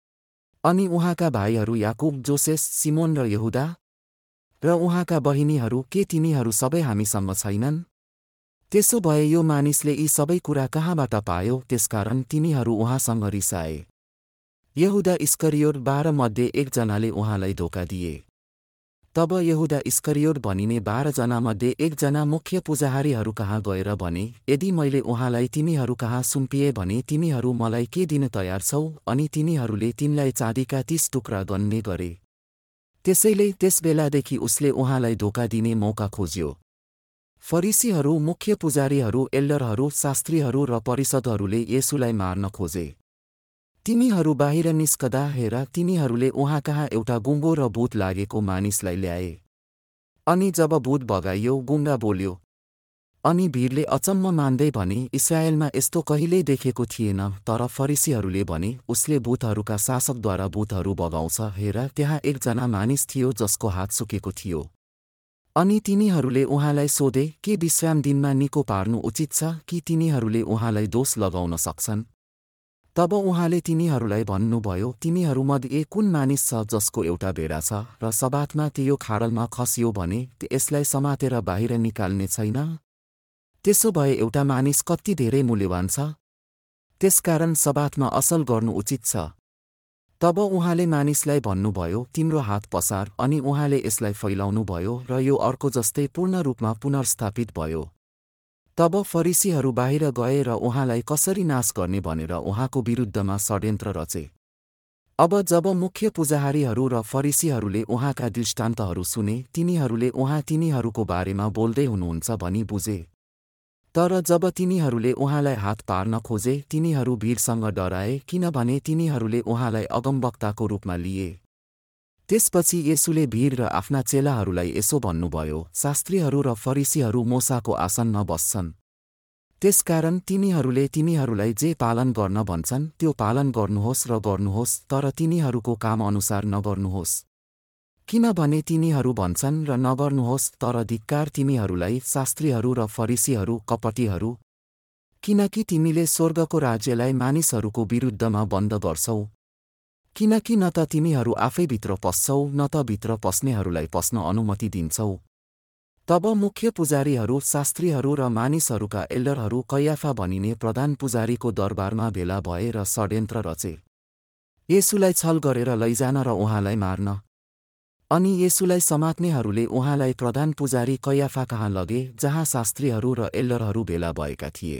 अनि उहाँका भाइहरू याकुब, जोसेफ, सिमोन र यहुदा? र उहाँका बहिनीहरू, के तिनीहरू सबै हामीसँग छैनन्? त्यसो भए यो मानिसले यी सबै कुरा कहाँबाट पायो? त्यसकारण तिनीहरू उहाँसँग रिसाए। यहुदा इस्करियोट बाह्र मध्ये एकजनाले उहाँलाई धोका दिए। तब यहुदा इस्करियोट भनिने बाह्रजनामध्ये एकजना मुख्य पुजारीहरू कहाँ गएर भने, यदि मैले उहाँलाई तिनीहरू कहाँ सुम्पिए भने तिमीहरू मलाई के दिन तयार छौ? अनि तिनीहरूले तिनलाई चाँदीका तीस टुक्रा गन्ने गरे। त्यसैले त्यस बेलादेखि उसले उहाँलाई धोका दिने मौका खोज्यो। फरिसीहरू, मुख्य पुजारीहरू, एल्डरहरू, शास्त्रीहरू र परिषदहरूले येशूलाई मार्न खोजे। तिनीहरू बाहिर निस्कदा हेर, तिनीहरूले उहाँ कहाँ एउटा गुङ्गो र भूत लागेको मानिसलाई ल्याए। अनि जब भूत भगाइयो, गुङ्गा बोल्यो। अनि भिडले अचम्म मान्दै भने, इस्राएलमा यस्तो कहिल्यै देखेको थिएन। तर फरिसीहरूले भने, उसले भूतहरूका शासकद्वारा भूतहरू भगाउँछ। हेर, त्यहाँ एकजना मानिस थियो जसको हात सुकेको थियो। अनि तिनीहरूले उहाँलाई सोधे, के विश्राम दिनमा निको पार्नु उचित छ, कि तिनीहरूले उहाँलाई दोष लगाउन सक्छन्? तब उहाँले तिनीहरूलाई भन्नुभयो, तिनीहरूमध्ये कुन मानिस छ जसको एउटा भेडा छ र सबातमा त्यो खाडलमा खसियो भने यसलाई समातेर बाहिर निकाल्ने छैन? त्यसो भए एउटा मानिस कति धेरै मूल्यवान छ? त्यसकारण सबातमा असल गर्नु उचित छ। तब उहाँले मानिसलाई भन्नुभयो, तिम्रो हात पसार। अनि उहाँले यसलाई फैलाउनुभयो र यो अर्को जस्तै पूर्ण रूपमा पुनर्स्थापित भयो। तब फरिसीहरू बाहिर गए र उहाँलाई कसरी नाश गर्ने भनेर उहाँको विरुद्धमा षड्यन्त्र रचे। अब जब मुख्य पुजारीहरू र फरिसीहरूले उहाँका दृष्टान्तहरू सुने, तिनीहरूले उहाँ तिनीहरूको बारेमा बोल्दै हुनुहुन्छ भनी बुझे। तर जब तिनीहरूले उहाँलाई हात पार्न खोजे, तिनीहरू भिडसँग डराए, किनभने तिनीहरूले उहाँलाई अगमवक्ताको रूपमा लिए। त्यसपछि येशूले भिड र आफ्ना चेलाहरूलाई यसो भन्नुभयो, शास्त्रीहरू र फरिसीहरू मूसाको आसनमा बस्छन्। त्यसकारण तिनीहरूले तिनीहरूलाई जे पालन गर्न भन्छन् त्यो पालन गर्नुहोस् र गर्नुहोस्, तर तिनीहरूको काम अनुसार नगर्नुहोस्। किनभने तिनीहरू भन्छन् र नगर्नुहोस्, तर धिक्कार तिमीहरूलाई शास्त्रीहरू र फरिसीहरू, कपटीहरू, किनकि तिमीले स्वर्गको राज्यलाई मानिसहरूको विरुद्धमा बन्द गर्छौ। किनकि न त तिमीहरू आफै भित्र पस्छौ, न त भित्र पस्नेहरूलाई पस्न अनुमति दिन्छौ। तब मुख्य पुजारीहरू, शास्त्रीहरू र मानिसहरूका एल्डरहरू कैयाफा भनिने प्रधान पुजारीको दरबारमा भेला भए र षड्यन्त्र रचे, येशूलाई छल गरेर लैजान र उहाँलाई मार्न। अनि येशूलाई समात्नेहरूले उहाँलाई प्रधान पुजारी कैयाफा कहाँ लगे, जहाँ शास्त्रीहरू र एल्डरहरू भेला भएका थिए।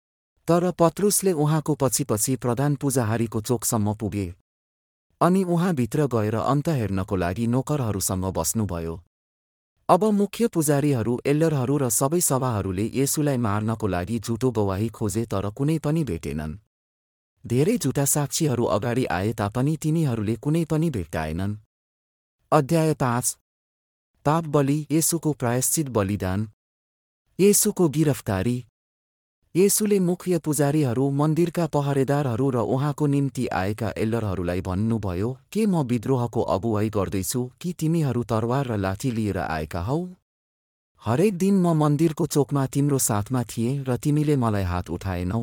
तर पत्रुसले उहाँको पछि पछि प्रधान पुजारीको चोकसम्म पुगे। अनि उहाँ भित्र गएर अन्त हेर्नको लागि नोकरहरूसँग बस्नुभयो। अब मुख्य पुजारीहरू, एल्डरहरू र सबै सभाहरूले येशूलाई मार्नको लागि झुटो गवाही खोजे तर कुनै पनि भेटेनन्। धेरै झुटा साक्षीहरू अगाडि आए तापनि तिनीहरूले कुनै पनि भेट्टाएनन्। अध्याय पाँच। पाप बलि, येशूको प्रायश्चित बलिदान। येशूको गिरफ्तारी। येशूले मुख्य पुजारीहरू, मन्दिरका पहरेदारहरू र उहाँको निम्ति आएका एल्डरहरूलाई भन्नुभयो, के म विद्रोहको अगुवाई गर्दैछु कि तिमीहरू तरवार र लाठी लिएर आएका हौ? हरेक दिन म मन्दिरको चोकमा तिम्रो साथमा थिएँ र तिमीले मलाई हात उठाएनौ।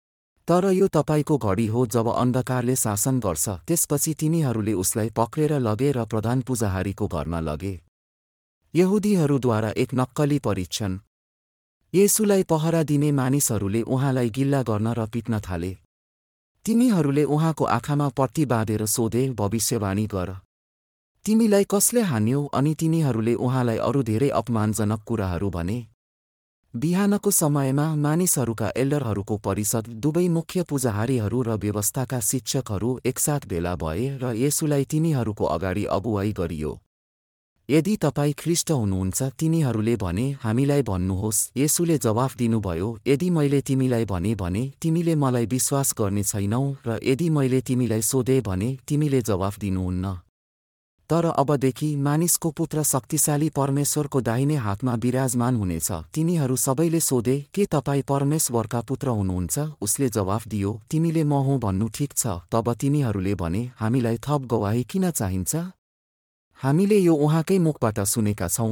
तर यो तपाईको घडी हो जब अन्धकारले शासन गर्छ। त्यसपछि तिनीहरूले उसलाई पक्रेर लगे र प्रधान पुजारीको घरमा लगे। यहुदीहरूद्वारा एक नक्कली परीक्षण। येशूलाई पहरा दिने मानिसहरूले उहाँलाई गिल्ला गर्न र पिट्न थाले। तिनीहरूले उहाँको आँखामा पट्टी बाँधेर सोधे, भविष्यवाणी गर, तिमीलाई कसले हान्यो? अनि तिनीहरूले उहाँलाई अरू धेरै अपमानजनक कुराहरू भने। बिहानको समयमा मानिसहरूका एल्डरहरूको परिषद, दुवै मुख्य पुजारीहरू र व्यवस्थाका शिक्षकहरू एकसाथ भेला भए र येशूलाई तिनीहरूको अगाडि अगुवाई गरियो। यदि तपाईँ ख्रीष्ट हुनुहुन्छ, तिनीहरूले भने, हामीलाई भन्नुहोस्। येशूले जवाफ दिनुभयो, यदि मैले तिमीलाई भने भने तिमीले मलाई विश्वास गर्ने छैनौ र यदि मैले तिमीलाई सोधे भने तिमीले जवाफ दिनुहुन्न। तर अबदेखि मानिसको पुत्र शक्तिशाली परमेश्वरको दाहिने हातमा विराजमान हुनेछ। तिनीहरू सबैले सोधे, के तपाईँ परमेश्वरका पुत्र हुनुहुन्छ? उसले जवाफ दियो, तिमीले म हुँ भन्नु ठिक छ। तब तिनीहरूले भने, हामीलाई थप गवाही किन चाहिन्छ? हामीले यो उहाँकै मुखबाट सुनेका छौँ।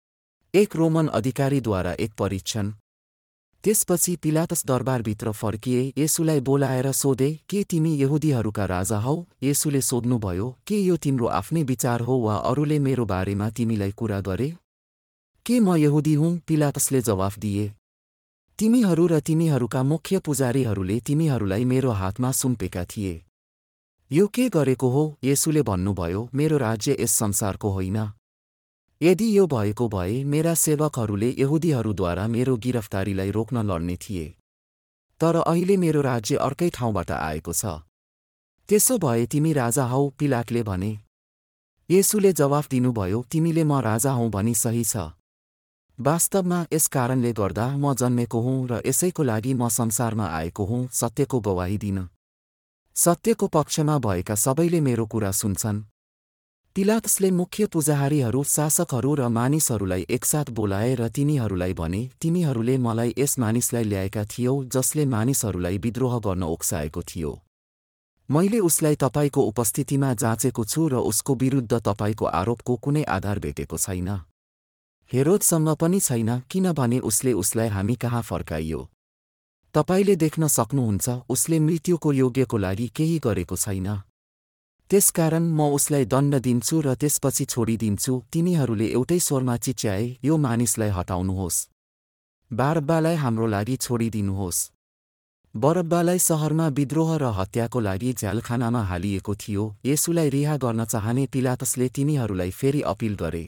एक रोमन अधिकारीद्वारा एक परीक्षण। त्यसपछि पिलातस दरबारभित्र फर्किए, येशूलाई बोलाएर सोधे, के तिमी यहुदीहरूका राजा हौ? येशूले सोध्नुभयो, के यो तिम्रो आफ्नै विचार हो वा अरूले मेरो बारेमा तिमीलाई कुरा गरे? के म यहुदी हुँ? पिलातसले जवाफ दिए, तिमीहरू र तिमीहरूका मुख्य पुजारीहरूले तिमीहरूलाई मेरो हातमा सुम्पेका थिए। यो के गरेको हो? येशूले भन्नुभयो, मेरो राज्य यस संसारको होइन। यदि यो भएको भए मेरा सेवकहरूले यहुदीहरूद्वारा मेरो गिरफ्तारीलाई रोक्न लड्ने थिए। तर अहिले मेरो राज्य अर्कै ठाउँबाट आएको छ। त्यसो भए तिमी राजा हौ? पिलातले भने। येशूले जवाफ दिनुभयो, तिमीले म राजा हौँ भनी सही छ। वास्तवमा यस कारणले गर्दा म जन्मेको हुँ र यसैको लागि म संसारमा आएको हुँ, सत्यको गवाही दिन। सत्यको पक्षमा भएका सबैले मेरो कुरा सुन्छन्। पिलातसले मुख्य पुजारीहरू, शासकहरू र मानिसहरूलाई एकसाथ बोलाए र तिनीहरूलाई भने, तिमीहरूले मलाई यस मानिसलाई ल्याएका थियौ जसले मानिसहरूलाई विद्रोह गर्न उक्साएको थियो। मैले उसलाई तपाईको उपस्थितिमा जाँचेको छु र उसको विरुद्ध तपाईको आरोपको कुनै आधार भेटेको छैन। हेरोदसँग पनि छैन, किनभने उसले उसलाई हामी कहाँ फर्काइयो। तपाईले देख्न सक्नुहुन्छ, उसले मृत्युको योग्यको लागि केही गरेको छैन। त्यसकारण म उसलाई दण्ड दिन्छु र त्यसपछि छोडिदिन्छु। तिनीहरूले एउटै स्वरमा चिच्याए, यो मानिसलाई हटाउनुहोस्। बारब्बालाई हाम्रो लागि छोडिदिनुहोस्। बरब्बालाई शहरमा विद्रोह र हत्याको लागि झ्यालखानामा हालिएको थियो। येशूलाई रिहा गर्न चाहने पिलातसले तिनीहरूलाई फेरि अपिल गरे।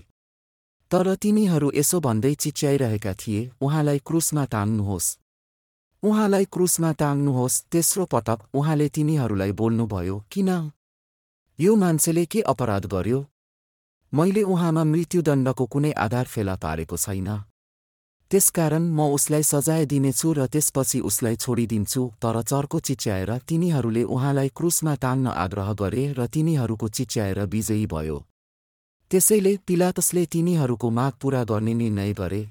तर तिनीहरू यसो भन्दै चिच्याइरहेका थिए, उहाँलाई क्रुसमा टाङ्नुहोस्, उहाँलाई क्रुसमा टाङ्नुहोस्। तेस्रो पटक उहाँले तिनीहरूलाई बोल्नुभयो, किन? यो मान्छेले के अपराध गर्यो? मैले उहाँमा मृत्युदण्डको कुनै आधार फेला पारेको छैन। त्यसकारण म उसलाई सजाय दिनेछु र त्यसपछि उसलाई छोडिदिन्छु। तर चर्को चिच्याएर तिनीहरूले उहाँलाई क्रुसमा टाङ्न आग्रह गरे र तिनीहरूको चिच्याएर विजयी भयो। त्यसैले पिलातसले तिनीहरूको माग पूरा गर्ने निर्णय गरे।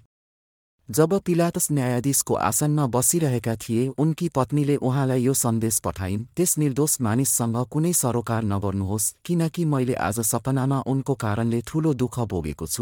जब पिलातस न्यायाधीशको आसनमा बसिरहेका थिए, उनकी पत्नीले उहाँलाई यो सन्देश पठाइन्, त्यस निर्दोष मानिससँग कुनै सरोकार नगर्नुहोस्, किनकि मैले आज सपनामा उनको कारणले ठूलो दुःख भोगेको छु।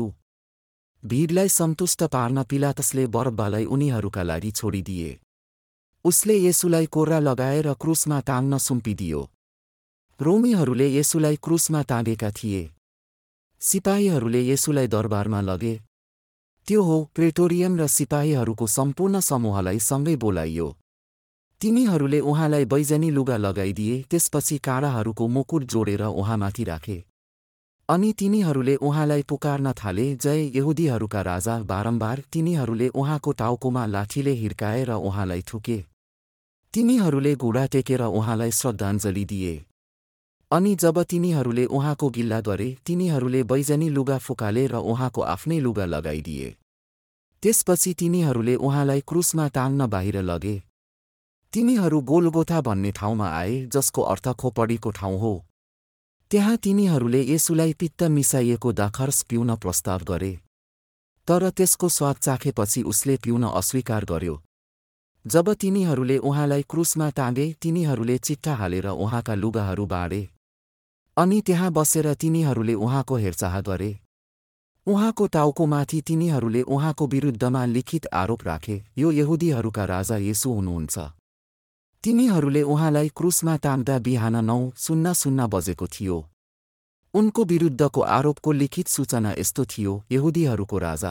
भीडलाई सन्तुष्ट पार्न पिलातसले बरब्बालाई उनीहरूका लागि छोडिदिए। उसले येशूलाई कोर्रा लगाएर क्रुसमा टाङ्न सुम्पिदियो। रोमीहरूले येशूलाई क्रुसमा टाँगेका थिए। सिपाहीहरूले येशूलाई दरबारमा लगे। त्यो हो, प्रेटोरियम र सिपाहीहरूको सम्पूर्ण समूहलाई सँगै बोलाइयो। तिनीहरूले उहाँलाई बैजनी लुगा लगाइदिए, त्यसपछि काँडाहरूको मुकुट जोडेर उहाँमाथि राखे। अनि तिनीहरूले उहाँलाई पुकार्न थाले, जय यहुदीहरूका राजा। बारम्बार तिनीहरूले उहाँको टाउकोमा लाठीले हिर्काएर उहाँलाई थुके। तिनीहरूले घुँडा टेकेर उहाँलाई श्रद्धाञ्जली दिए। अनि जब तिनीहरूले उहाँको गिल्ला गरे, तिनीहरूले बैजनी लुगा फुकाले र उहाँको आफ्नै लुगा लगाइदिए। त्यसपछि तिनीहरूले उहाँलाई क्रुसमा टाङ्न बाहिर लगे। तिनीहरू गोलगोथा भन्ने ठाउँमा आए, जसको अर्थ खोपडीको ठाउँ हो। त्यहाँ तिनीहरूले येशूलाई पित्त मिसाइएको दाखरस पिउन प्रस्ताव गरे। तर त्यसको स्वाद चाखेपछि उसले पिउन अस्वीकार गर्यो। जब तिनीहरूले उहाँलाई क्रुसमा टाँगे, तिनीहरूले चिट्ठा हालेर उहाँका लुगाहरू बाँडे। अनि त्यहाँ बसेर तिनीहरूले उहाँको हेरचाह गरे। उहाँको टाउकोमाथि तिनीहरूले उहाँको विरुद्धमा लिखित आरोप राखे, यो यहुदीहरूका राजा येशू हुनुहुन्छ। तिनीहरूले उहाँलाई क्रुसमा टाँग्दा बिहान नौ शून्य शून्य बजेको थियो। उनको विरुद्धको आरोपको लिखित सूचना यस्तो थियो, यहुदीहरूको राजा।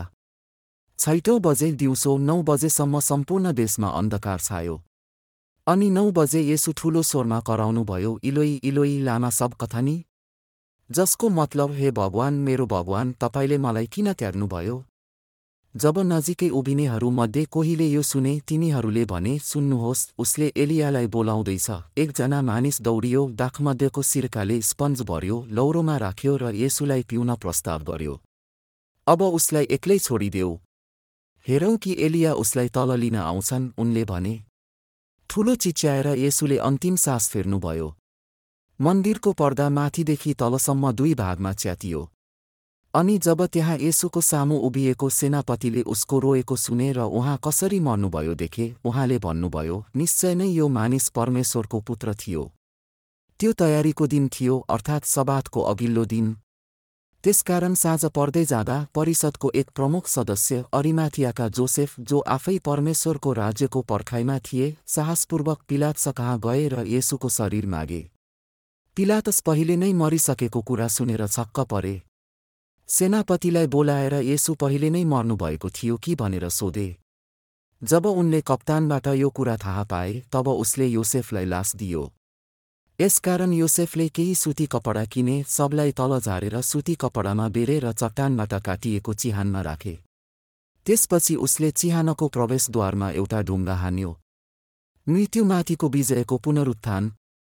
छैटौँ बजे दिउँसो नौ बजेसम्म सम्पूर्ण देशमा अन्धकार छायो। अनि नौ बजे येशू ठूलो स्वरमा कराउनुभयो, इलोई इलोई लामा सबक्थनी, जसको मतलब, हे भगवान, मेरो भगवान, तपाईले मलाई किन त्याग्नुभयो? जब नजिकै उभिनेहरू मध्ये कोहीले यो सुने, तिनीहरूले भने, सुन्नुहोस्, उसले एलियालाई बोलाउँदैछ। एकजना मानिस दौडियो, दाखमध्येको सिरकाले स्पन्ज भर्यो, लौरोमा राख्यो र येशूलाई पिउन प्रस्ताव गर्यो। अब उसलाई एक्लै छोडिदेऊ। हेरौँ कि एलिया उसलाई तल लिन आउँछन्, उनले भने। ठूलो चिच्याएर येशूले अन्तिम सास फेर्नुभयो। मन्दिरको पर्दा माथिदेखि तलसम्म दुई भागमा च्यातियो। अनि जब त्यहाँ येशूको सामु उभिएको सेनापतिले उसको रोएको सुने र उहाँ कसरी मर्नुभयो देखे, उहाँले भन्नुभयो, निश्चय नै यो मानिस परमेश्वरको पुत्र थियो। त्यो तयारीको दिन थियो, अर्थात् सबातको अघिल्लो दिन। त्यसकारण साँझ पर्दै जाँदा परिषदको एक प्रमुख सदस्य, अरिमाथियाका जोसेफ, जो आफै परमेश्वरको राज्यको पर्खाइमा थिए, साहसपूर्वक पिलातसकहाँ गए र येशूको शरीर मागे। पिलातस पहिले नै मरिसकेको कुरा सुनेर छक्क परे। सेनापतिलाई बोलाएर येशू पहिले नै मर्नुभएको थियो कि भनेर सोधे। जब उनले कप्तानबाट यो कुरा थाहा पाए, तब उसले योसेफलाई लास दियो। यसकारण योसेफले केही सुती कपडा किने, सबलाई तल झारेर सुती कपडामा बेरेर चट्टानबाट काटिएको चिहानमा राखे। त्यसपछि उसले चिहानको प्रवेशद्वारमा एउटा ढुङ्गा हान्यो। मृत्युमाथिको विजयको पुनरुत्थान।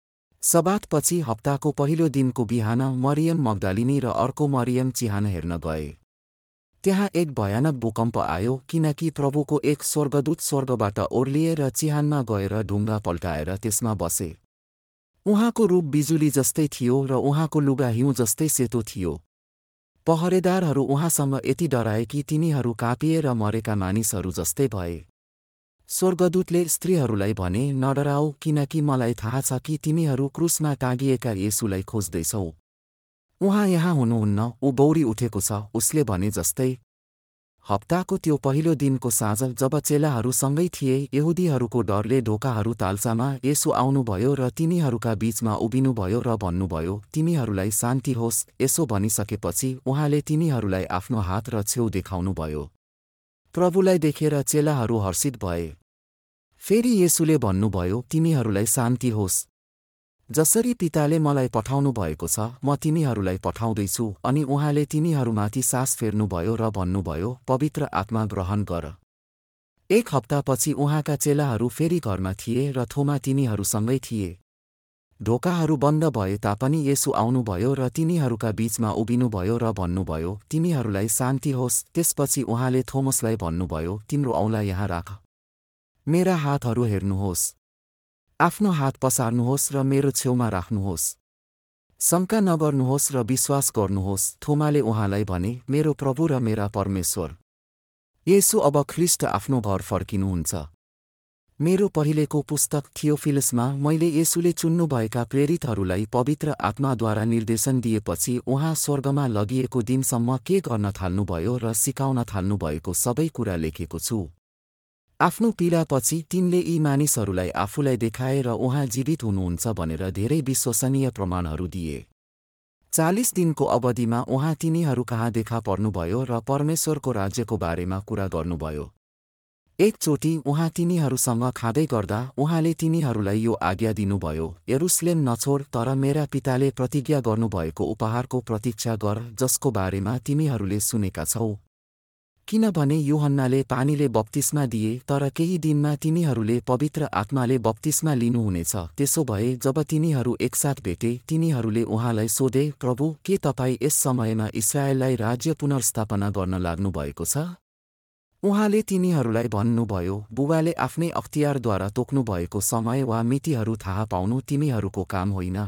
सबातपछि हप्ताको पहिलो दिनको बिहान मरियम मग्दलिनी र अर्को मरियम चिहान हेर्न गए। त्यहाँ एक भयानक भूकम्प आयो, किनकि प्रभुको एक स्वर्गदूत स्वर्गबाट ओर्लिएर चिहानमा गएर ढुङ्गा पल्टाएर त्यसमा बसे। उहाँको रूप बिजुली जस्तै थियो र उहाँको लुगा हिउँ जस्तै सेतो थियो। पहरेदारहरू उहाँसँग यति डराए कि तिनीहरू काँपिएर मरेका मानिसहरू जस्तै भए। स्वर्गदूतले स्त्रीहरूलाई भने, नडराऊ, किनकि मलाई थाहा छ कि तिमीहरू क्रुसमा टाँगिएका येशूलाई खोज्दैछौ। उहाँ यहाँ हुनुहुन्न, ऊ बौरी उठेको छ, उसले भने जस्तै। हप्ताको त्यो पहिलो दिनको साँझ जब चेलाहरू सँगै थिए, यहुदीहरूको डरले ढोकाहरू ताल्चामा येशू आउनुभयो र तिनीहरूका बीचमा उभिनुभयो र भन्नुभयो, तिमीहरूलाई शान्ति होस्। यसो भनिसकेपछि उहाँले तिनीहरूलाई आफ्नो हात र छेउ देखाउनुभयो। प्रभुलाई देखेर चेलाहरू हर्षित भए। फेरि येशूले भन्नुभयो, तिमीहरूलाई शान्ति होस्। जसरी पिताले मलाई पठाउनु भएको छ, म तिमीहरूलाई पठाउँदैछु। अनि उहाँले तिनीहरूमाथि सास फेर्नुभयो र भन्नुभयो, पवित्र आत्मा ग्रहण गर। एक हप्तापछि उहाँका चेलाहरू फेरि घरमा थिए र थोमा तिनीहरूसँगै थिए। ढोकाहरू बन्द भए तापनि येशू आउनुभयो र तिनीहरूका बीचमा उभिनुभयो र भन्नुभयो, तिमीहरूलाई शान्ति होस्। त्यसपछि उहाँले थोमसलाई भन्नुभयो, तिम्रो औँला यहाँ राख। मेरा हातहरू हेर्नुहोस्। आफ्नो हात पसार्नुहोस् र मेरो छेउमा राख्नुहोस्। शङ्का नगर्नुहोस् र विश्वास गर्नुहोस्। थोमाले उहाँलाई भने, मेरो प्रभु र मेरा परमेश्वर। येशू अब ख्रीष्ट आफ्नो घर फर्किनुहुन्छ। मेरो पहिलेको पुस्तक थियोफिलसमा मैले येशूले चुन्नुभएका प्रेरितहरूलाई पवित्र आत्माद्वारा निर्देशन दिएपछि उहाँ स्वर्गमा लगिएको दिनसम्म के गर्न थाल्नुभयो र सिकाउन थाल्नुभएको सबै कुरा लेखेको छु। आफ्नो पीडापछि तिनले यी मानिसहरूलाई आफूलाई देखाए र उहाँ जीवित हुनुहुन्छ भनेर धेरै विश्वसनीय प्रमाणहरू दिए। चालिस दिनको अवधिमा उहाँ तिनीहरू कहाँ देखा पर्नुभयो र परमेश्वरको राज्यको बारेमा कुरा गर्नुभयो। एकचोटि उहाँ तिनीहरूसँग खाँदै गर्दा उहाँले तिनीहरूलाई यो आज्ञा दिनुभयो, यरुशलेम नछोड, तर मेरा पिताले प्रतिज्ञा गर्नुभएको उपहारको प्रतीक्षा गर, जसको बारेमा तिमीहरूले सुनेका छौ। किनभने यूहन्नाले पानीले बप्तिस्मा दिए तर केही दिनमा तिनीहरूले पवित्र आत्माले बप्तिस्मा लिनुहुनेछ। त्यसो भए जब तिनीहरू एकसाथ भेटे तिनीहरूले उहाँलाई सोधे, प्रभु, के तपाईँ यस समयमा इस्राएललाई राज्य पुनर्स्थापना गर्न लाग्नुभएको छ? उहाँले तिनीहरूलाई भन्नुभयो, बुबाले आफ्नै अख्तियारद्वारा तोक्नुभएको समय वा मितिहरू थाहा पाउनु तिमीहरूको काम होइन।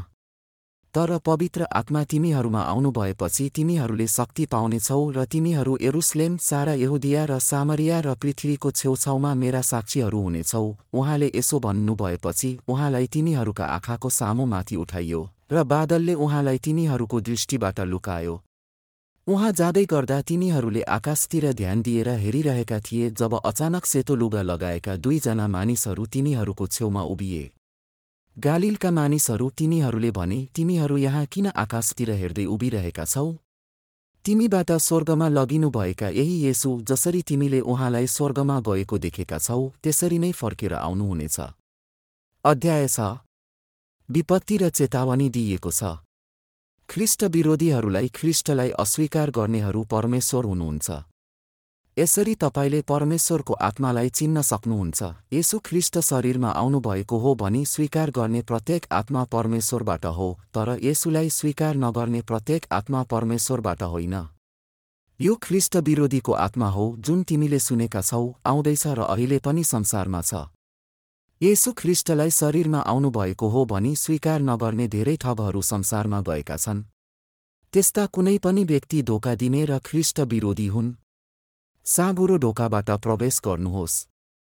तर पवित्र आत्मा तिमीहरूमा आउनुभएपछि तिमीहरूले शक्ति पाउनेछौ र तिमीहरू यरुशलेम, सारा यहुदिया र सामरिया र पृथ्वीको छेउछाउमा मेरा साक्षीहरू हुनेछौ। उहाँले यसो भन्नुभएपछि उहाँलाई तिनीहरूका आँखाको सामु माथि उठाइयो र बादलले उहाँलाई तिनीहरूको दृष्टिबाट लुकायो। उहाँ जाँदै गर्दा तिनीहरूले आकाशतिर ध्यान दिएर हेरिरहेका थिए जब अचानक सेतो लुगा लगाएका दुईजना मानिसहरू तिनीहरूको छेउमा उभिए। गालिलका मानिसहरू तिनीहरूले भने, तिमीहरू यहाँ किन आकाशतिर हेर्दै उभिरहेका छौ? तिमीबाट स्वर्गमा लगिनुभएका यही येशू जसरी तिमीले उहाँलाई स्वर्गमा गएको देखेका छौ त्यसरी नै फर्केर आउनुहुनेछ। अध्याय छ। विपत्ति र चेतावनी दिइएको छ। ख्रीष्ट विरोधीहरूलाई ख्रीष्टलाई अस्वीकार गर्नेहरू परमेश्वर हुनुहुन्छ। यसरी तपाईले परमेश्वरको आत्मालाई चिन्न सक्नुहुन्छ। येशू ख्रीष्ट शरीरमा आउनुभएको हो भनी स्वीकार गर्ने प्रत्येक आत्मा परमेश्वरबाट हो, तर येशूलाई स्वीकार नगर्ने प्रत्येक आत्मा परमेश्वरबाट होइन। यो ख्रीष्ट विरोधीको आत्मा हो जुन तिमीले सुनेका छौ, आउँदैछ र अहिले पनि संसारमा छ। येशू ख्रीष्टलाई शरीरमा आउनुभएको हो भनी स्वीकार नगर्ने धेरै थपहरू संसारमा गएका छन्। त्यस्ता कुनै पनि व्यक्ति धोका दिने र ख्रीष्ट विरोधी हुन्। साँघुरो ढोकाबाट प्रवेश गर्नुहोस्,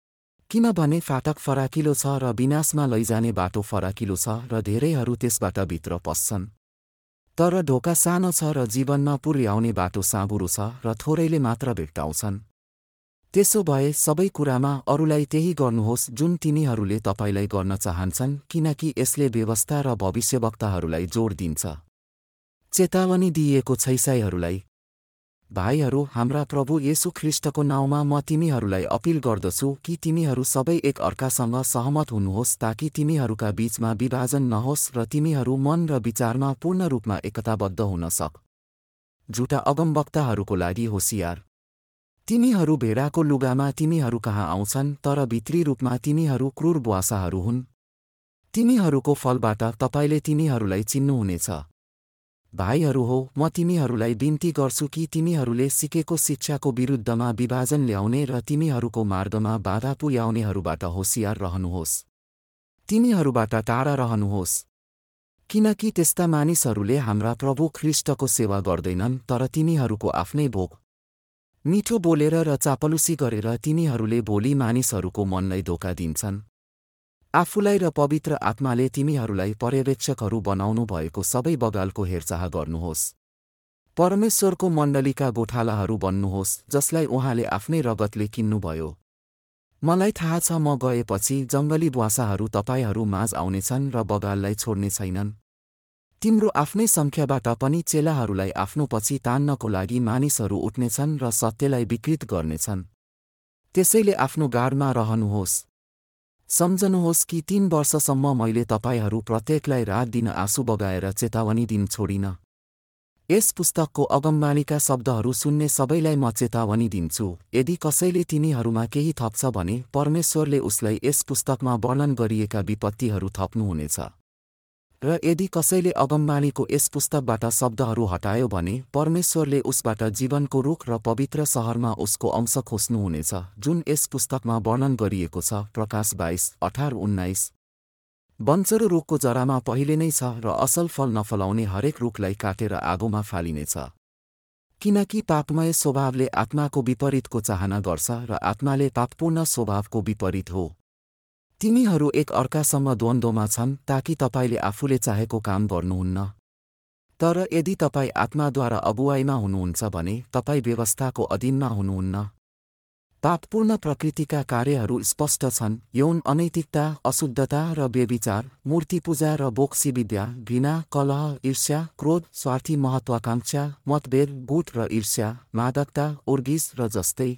किनभने फाटक फराकिलो छ र विनाशमा लैजाने बाटो फराकिलो छ र धेरैहरू त्यसबाट भित्र पस्छन्। तर ढोका सानो छ र जीवनमा पुर्याउने बाटो साँघुरो छ र थोरैले मात्र भेट्टाउँछन्। त्यसो भए सबै कुरामा अरूलाई त्यही गर्नुहोस् जुन तिनीहरूले तपाईलाई गर्न चाहन्छन्, किनकि यसले व्यवस्था र भविष्यवक्ताहरूलाई जोड दिन्छ। चेतावनी दिइएको छैसाईहरूलाई, भाइहरू, हाम्रा प्रभु येशू ख्रीष्टको नाउँमा म तिमीहरूलाई अपिल गर्दछु कि तिमीहरू सबै एक अर्कासँग सहमत हुनुहोस् ताकि तिमीहरूका बीचमा विभाजन नहोस् र तिमीहरू मन र विचारमा पूर्ण रूपमा एकताबद्ध हुन सक। झुटा अगमवक्ताहरूको लागि होसियार। तिनीहरू भेडाको लुगामा तिमीहरू कहाँ आउँछन् तर भित्री रूपमा तिनीहरू क्रूर बुवासाहरू हुन्। तिमीहरूको फलबाट तपाईले तिनीहरूलाई चिन्नुहुनेछ। भाइहरू हो, म तिमीहरूलाई बिन्ती गर्छु कि तिमीहरूले सिकेको शिक्षाको विरुद्धमा विभाजन ल्याउने र तिमीहरूको मार्गमा बाधा पुर्याउनेहरूबाट होसियार रहनुहोस्। तिमीहरूबाट टाढा रहनुहोस्, किनकि त्यस्ता मानिसहरूले हाम्रा प्रभु ख्रीष्टको सेवा गर्दैनन् तर तिनीहरूको आफ्नै भोग। मिठो बोलेर र चापलुसी गरेर तिनीहरूले भोलि मानिसहरूको मनलाई धोका दिन्छन्। आफूलाई र पवित्र आत्माले तिमीहरूलाई पर्यवेक्षकहरू बनाउनु भएको सबै बगालको हेरचाह गर्नुहोस्। परमेश्वरको मण्डलीका गोठालाहरू बन्नुहोस् जसलाई उहाँले आफ्नै रगतले किन्नुभयो। मलाई थाहा छ म गएपछि जङ्गली बुवासाहरू तपाईहरू माझ आउनेछन् र बगाललाई छोड्ने छैनन्। तिम्रो आफ्नै सङ्ख्याबाट पनि चेलाहरूलाई आफ्नो पछि तान्नको लागि मानिसहरू उठ्नेछन् र सत्यलाई विकृत गर्नेछन्। त्यसैले आफ्नो गाडमा रहनुहोस्। सम्झनुहोस् कि तीन वर्षसम्म मैले तपाईहरू प्रत्येकलाई रात दिन आँसु बगाएर चेतावनी दिन छोडिन। यस पुस्तकको अगमबाणीका शब्दहरू सुन्ने सबैलाई म चेतावनी दिन्छु। यदि कसैले तिनीहरूमा केही थप्छ भने परमेश्वरले उसलाई यस पुस्तकमा वर्णन गरिएका विपत्तिहरू थप्नुहुनेछ। र यदि कसैले अगमबाणीको यस पुस्तकबाट शब्दहरू हटायो भने परमेश्वरले उसबाट जीवनको रुख र पवित्र सहरमा उसको अंश खोज्नुहुनेछ जुन यस पुस्तकमा वर्णन गरिएको छ। प्रकाश बाइस अठार उन्नाइस। बन्चरो रुखको जरामा पहिले नै छ र असल फल नफलाउने हरेक रुखलाई काटेर आगोमा फालिनेछ। किनकि पापमय स्वभावले आत्माको विपरीतको चाहना गर्छ र आत्माले पापपूर्ण स्वभावको विपरीत हो। तिमीहरू एक अर्कासँग द्वन्द्वमा छन् ताकि तपाईले आफूले चाहेको काम गर्नुहुन्न। तर यदि तपाईँ आत्माद्वारा अगुवाईमा हुनुहुन्छ भने तपाईँ व्यवस्थाको अधीनमा हुनुहुन्न। पापपूर्ण प्रकृतिका कार्यहरू स्पष्ट छन्: यौन अनैतिकता, अशुद्धता र व्यभिचार, मूर्तिपूजा र बोक्सीविद्या, घृणा, कलह, ईर्ष्या, क्रोध, स्वार्थी महत्वाकांक्षा, मतभेद, गुट र ईर्ष्या, मादकता, उर्गिस र जस्तै।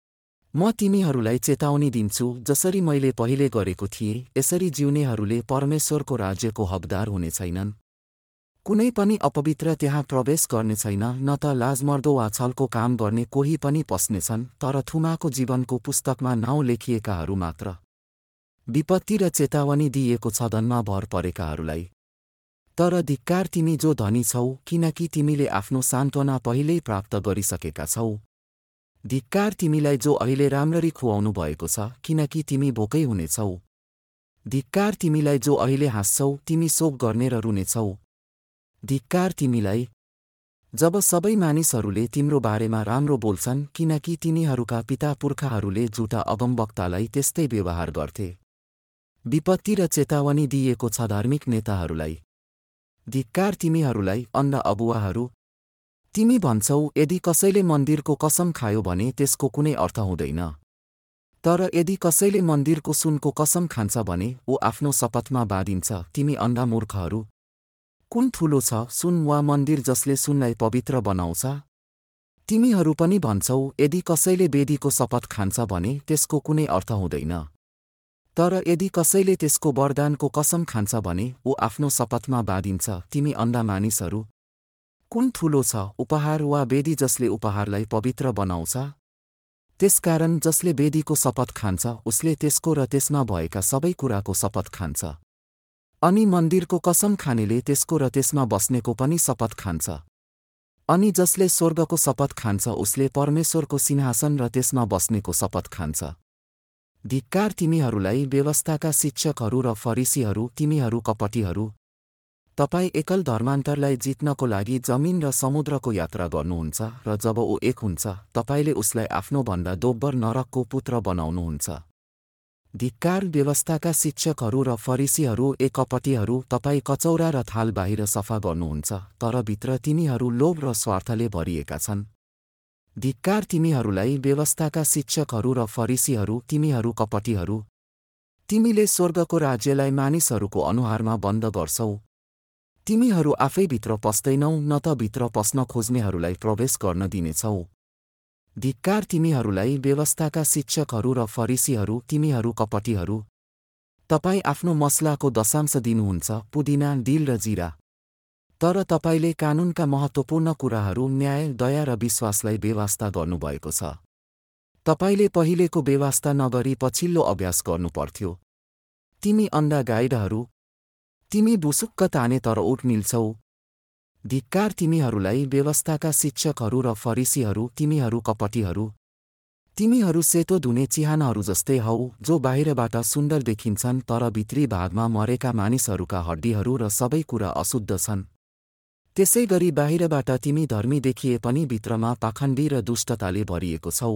म तिमीहरूलाई चेतावनी दिन्छु, जसरी मैले पहिले गरेको थिएँ, यसरी जिउनेहरूले परमेश्वरको राज्यको हकदार हुने छैनन्। कुनै पनि अपवित्र त्यहाँ प्रवेश गर्ने छैन, न त लाजमर्दो वा छलको काम गर्ने कोही पनि पस्नेछन्, तर थुमाको जीवनको पुस्तकमा नाउँ लेखिएकाहरू मात्र। विपत्ति र चेतावनी दिइएको छ धनमा भर परेकाहरूलाई। तर धिक्कार तिमी जो धनी छौ, किनकि तिमीले आफ्नो सान्त्वना पहिल्यै प्राप्त गरिसकेका छौ। धिक्कार तिमीलाई जो अहिले राम्ररी खुवाउनु भएको छ, किनकि तिमी भोकै हुनेछौ। धिक्कार तिमीलाई जो अहिले हाँस्छौ, तिमी शोक गर्ने र रुनेछौ। धिक्कार तिमीलाई जब सबै मानिसहरूले तिम्रो बारेमा राम्रो बोल्छन्, किनकि तिनीहरूका पिता पुर्खाहरूले झुटा अगमवक्तालाई त्यस्तै व्यवहार गर्थे। विपत्ति र चेतावनी दिइएको छ धार्मिक नेताहरूलाई। धिक्कार तिमीहरूलाई अन्ध अगुवाहरू। तिमी भन्छौ, यदि कसैले मन्दिरको कसम खायो भने त्यसको कुनै अर्थ हुँदैन। तर यदि कसैले मन्दिरको सुनको कसम खान्छ भने ऊ आफ्नो शपथमा बाँधिन्छ। तिमी अन्धा मूर्खहरू, कुन ठूलो छ, सुन वा मन्दिर जसले सुनलाई पवित्र बनाउँछ? तिमीहरू पनि भन्छौ, यदि कसैले वेदीको शपथ खान्छ भने त्यसको कुनै अर्थ हुँदैन। तर यदि कसैले त्यसको वरदानको कसम खान्छ भने ऊ आफ्नो शपथमा बाँधिन्छ। तिमी अन्धा मानिसहरू, कुन ठूलो छ, उपहार वा वेदी जसले उपहारलाई पवित्र बनाउँछ? त्यसकारण जसले वेदीको शपथ खान्छ उसले त्यसको र त्यसमा भएका सबै कुराको शपथ खान्छ। अनि मन्दिरको कसम खानेले त्यसको र त्यसमा बस्नेको पनि शपथ खान्छ। अनि जसले स्वर्गको शपथ खान्छ उसले परमेश्वरको सिंहासन र त्यसमा बस्नेको शपथ खान्छ। धिक्कार तिमीहरूलाई व्यवस्थाका शिक्षकहरू र फरिसीहरू, तिमीहरू कपटीहरू! तपाईँ एकल धर्मान्तरलाई जित्नको लागि जमिन र समुद्रको यात्रा गर्नुहुन्छ, र जब ऊ एक हुन्छ तपाईले उसलाई आफ्नोभन्दा दोब्बर नरकको पुत्र बनाउनुहुन्छ। धिक्कार व्यवस्थाका शिक्षकहरू र फरिसीहरू, ए कपटीहरू! तपाईँ कचौरा र थाल बाहिर सफा गर्नुहुन्छ, तर भित्र तिनीहरू लोभ र स्वार्थले भरिएका छन्। धिक्कार तिमीहरूलाई व्यवस्थाका शिक्षकहरू र फरिसीहरू, तिमीहरू कपटीहरू! तिमीले स्वर्गको राज्यलाई मानिसहरूको अनुहारमा बन्द गर्छौ। तिमीहरू आफै भित्र पस्दैनौ, न त भित्र पस्न खोज्नेहरूलाई प्रवेश गर्न दिनेछौ। धिक्कार तिमीहरूलाई व्यवस्थाका शिक्षकहरू र फरिसीहरू, तिमीहरू कपटीहरू! तपाईँ आफ्नो मसलाको दशांश दिनुहुन्छ, पुदिना, डिल र जिरा। तर तपाईले कानुनका महत्त्वपूर्ण कुराहरू, न्याय, दया र विश्वासलाई बेवास्ता गर्नुभएको छ। तपाईले पहिलेको बेवास्ता नगरी पछिल्लो अभ्यास गर्नुपर्थ्यो। तिमी अन्धा गाइडहरू! तिमी बुसुक्क ताने तर उठ निल्छौ। धिक्कार तिमीहरूलाई व्यवस्थाका शिक्षकहरू र फरिसीहरू, तिमीहरू कपटीहरू! तिमीहरू सेतो धुने चिहानहरू जस्तै हौ, जो बाहिरबाट सुन्दर देखिन्छन् तर भित्री भागमा मरेका मानिसहरूका हड्डीहरू र सबै कुरा अशुद्ध छन्। त्यसैगरी बाहिरबाट तिमी धर्मी देखिए पनि भित्रमा पाखण्डी र दुष्टताले भरिएको छौ।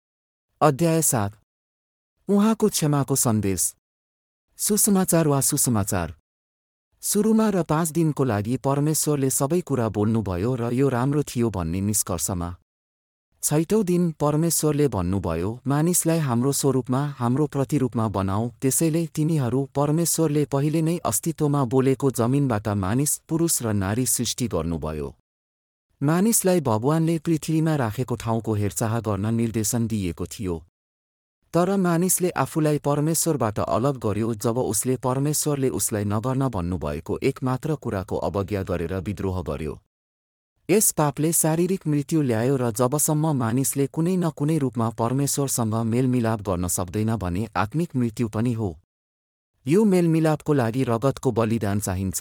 अध्याय सात। उहाँको क्षमाको सन्देश। सुसमाचार वा सुसमाचार। सुरुमा र पाँच दिनको लागि परमेश्वरले सबै कुरा बोल्नुभयो र यो राम्रो थियो भन्ने निष्कर्षमा। छैटौँ दिन परमेश्वरले भन्नुभयो, मानिसलाई हाम्रो स्वरूपमा, हाम्रो प्रतिरूपमा बनाऊ। त्यसैले तिनीहरू परमेश्वरले पहिले नै अस्तित्वमा बोलेको जमिनबाट मानिस, पुरुष र नारी सृष्टि गर्नुभयो। मानिसलाई भगवानले पृथ्वीमा राखेको ठाउँको हेरचाह गर्न निर्देशन दिएको थियो। तर मानिसले आफूलाई परमेश्वरबाट अलग गर्यो जब उसले परमेश्वरले उसलाई नगर्न भन्नुभएको एकमात्र कुराको अवज्ञा गरेर विद्रोह गर्यो। यस पापले शारीरिक मृत्यु ल्यायो र जबसम्म मानिसले कुनै न कुनै रूपमा परमेश्वरसँग मेलमिलाप गर्न सक्दैन भने आत्मिक मृत्यु पनि हो। यो मेलमिलापको लागि रगतको बलिदान चाहिन्छ।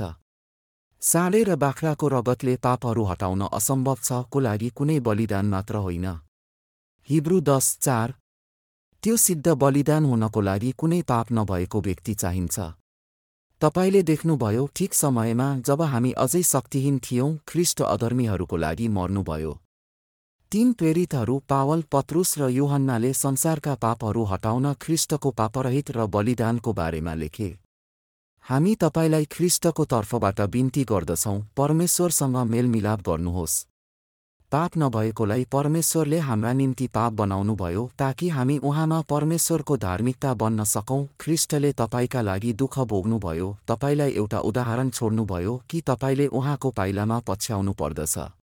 साँडे र बाख्राको रगतले पापहरू हटाउन असम्भव छ को लागि कुनै बलिदान मात्र होइन। हिब्रू दस चार। त्यो सिद्ध बलिदान हुनको लागि कुनै पाप नभएको व्यक्ति चाहिन्छ। तपाईले देख्नुभयो, ठिक समयमा जब हामी अझै शक्तिहीन थियौं, ख्रीष्ट अधर्मीहरूको लागि मर्नुभयो। तीन प्रेरितहरू पावल, पत्रुस र यूहन्नाले संसारका पापहरू हटाउन ख्रीष्टको पापरहित र बलिदानको बारेमा लेखे। हामी तपाईलाई ख्रीष्टको तर्फबाट बिन्ती गर्दछौं, परमेश्वरसँग मेलमिलाप गर्नुहोस्। पाप नभएकोलाई परमेश्वरले हाम्रा निम्ति पाप बनाउनुभयो ताकि हामी उहाँमा परमेश्वरको धार्मिकता बन्न सकौं। ख्रीष्टले तपाईका लागि दुःख भोग्नुभयो, तपाईलाई एउटा उदाहरण छोड्नुभयो कि तपाईले उहाँको पाइलामा पछ्याउनु पर्दछ।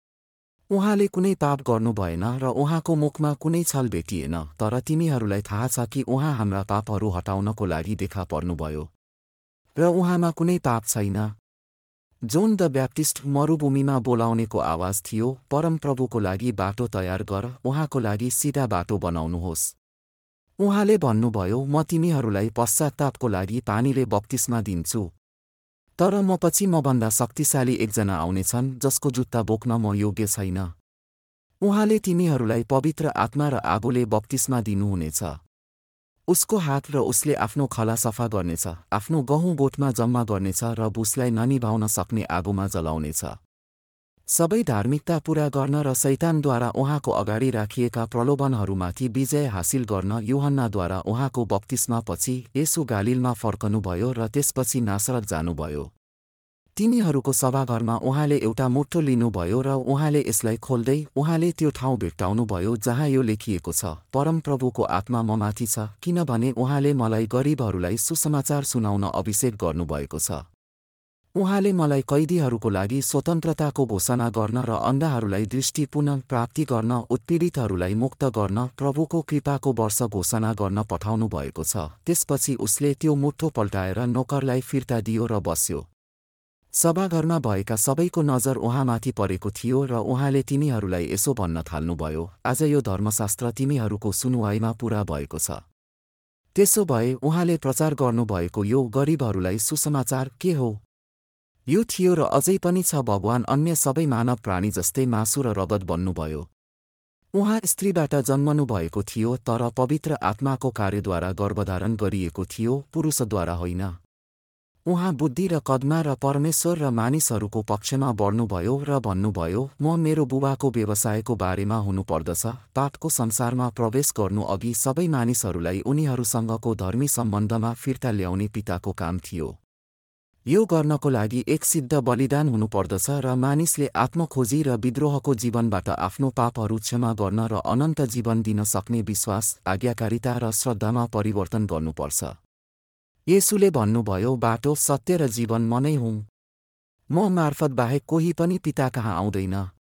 उहाँले कुनै पाप गर्नु भएन र उहाँको मुखमा कुनै छल भेटिएन, तर तिमीहरूलाई थाहा छ कि उहाँ हाम्रा पापहरू हटाउनको लागि देखा पर्नुभयो र उहाँमा कुनै पाप छैन। जोन द ब्याप्टिस्ट मरुभूमिमा बोलाउनेको आवाज थियो, परमप्रभुको लागि बाटो तयार गर, उहाँको लागि सिधा बाटो बनाउनुहोस्। उहाँले भन्नुभयो, म तिमीहरूलाई पश्चात्तापको लागि पानीले बप्तिस्मा दिन्छु, तर म पछि मभन्दा शक्तिशाली एकजना आउनेछन् जसको जुत्ता बोक्न म योग्य छैन। उहाँले तिमीहरूलाई पवित्र आत्मा र आगोले बप्तिस्मा दिनुहुनेछ। उसको हात र उसले आफ्नो खला सफा गर्नेछ, आफ्नो गहुँ गोठमा जम्मा गर्नेछ र बुसलाई ननिभाउन सक्ने आगोमा जलाउनेछ। सबै धार्मिकता पूरा गर्न र शैतानद्वारा उहाँको अगाडि राखिएका प्रलोभनहरूमाथि विजय हासिल गर्न यूहन्नाद्वारा उहाँको बप्तिस्मा पछि येशू गालिलमा फर्कनुभयो र त्यसपछि नासरत जानुभयो। तिनीहरूको सभाघरमा उहाँले एउटा मुठो लिनुभयो र उहाँले यसलाई खोल्दै उहाँले त्यो ठाउँ भेट्टाउनुभयो जहाँ यो लेखिएको छ, परमप्रभुको आत्मा ममाथि छ, किनभने उहाँले मलाई गरिबहरूलाई सुसमाचार सुनाउन अभिषेक गर्नुभएको छ। उहाँले मलाई कैदीहरूको लागि स्वतन्त्रताको घोषणा गर्न र अन्धाहरूलाई दृष्टि पुनः प्राप्ति गर्न, उत्पीडितहरूलाई मुक्त गर्न, प्रभुको कृपाको वर्ष घोषणा गर्न पठाउनु भएको छ। त्यसपछि उसले त्यो मुठो पल्टाएर नोकरलाई फिर्ता दियो र बस्यो। सभाघरमा भएका सबैको नजर उहाँमाथि परेको थियो र उहाँले तिनीहरूलाई यसो भन्न थाल्नुभयो, आज यो धर्मशास्त्र तिमीहरूको सुनुवाइमा पूरा भएको छ। त्यसो भए उहाँले प्रचार गर्नुभएको यो गरिबहरूलाई सुसमाचार के हो? यो थियो र अझै पनि छ, भगवान अन्य सबै मानव प्राणी जस्तै मासु र रगत बन्नुभयो। उहाँ स्त्रीबाट जन्मनुभएको थियो, तर पवित्र आत्माको कार्यद्वारा गर्भधारण गरिएको थियो, पुरुषद्वारा होइन। उहाँ बुद्धि र कदमा र परमेश्वर र मानिसहरूको पक्षमा बढ्नुभयो र भन्नुभयो, म मेरो बुबाको व्यवसायको बारेमा हुनुपर्दछ। पापको संसारमा प्रवेश गर्नु अघि सबै मानिसहरूलाई उनीहरूसँगको धर्मी सम्बन्धमा फिर्ता ल्याउने पिताको काम थियो। यो गर्नको लागि एक सिद्ध बलिदान हुनुपर्दछ र मानिसले आत्मखोजी र विद्रोहको जीवनबाट आफ्नो पापहरू क्षमा गर्न र अनन्त जीवन दिन सक्ने विश्वास, आज्ञाकारिता र श्रद्धामा परिवर्तन गर्नुपर्छ। येशूले भन्नुभयो, बाटो, सत्य र जीवन म नै हुँ। म मार्फत बाहेक कोही पनि पिता कहाँ आउँदैन।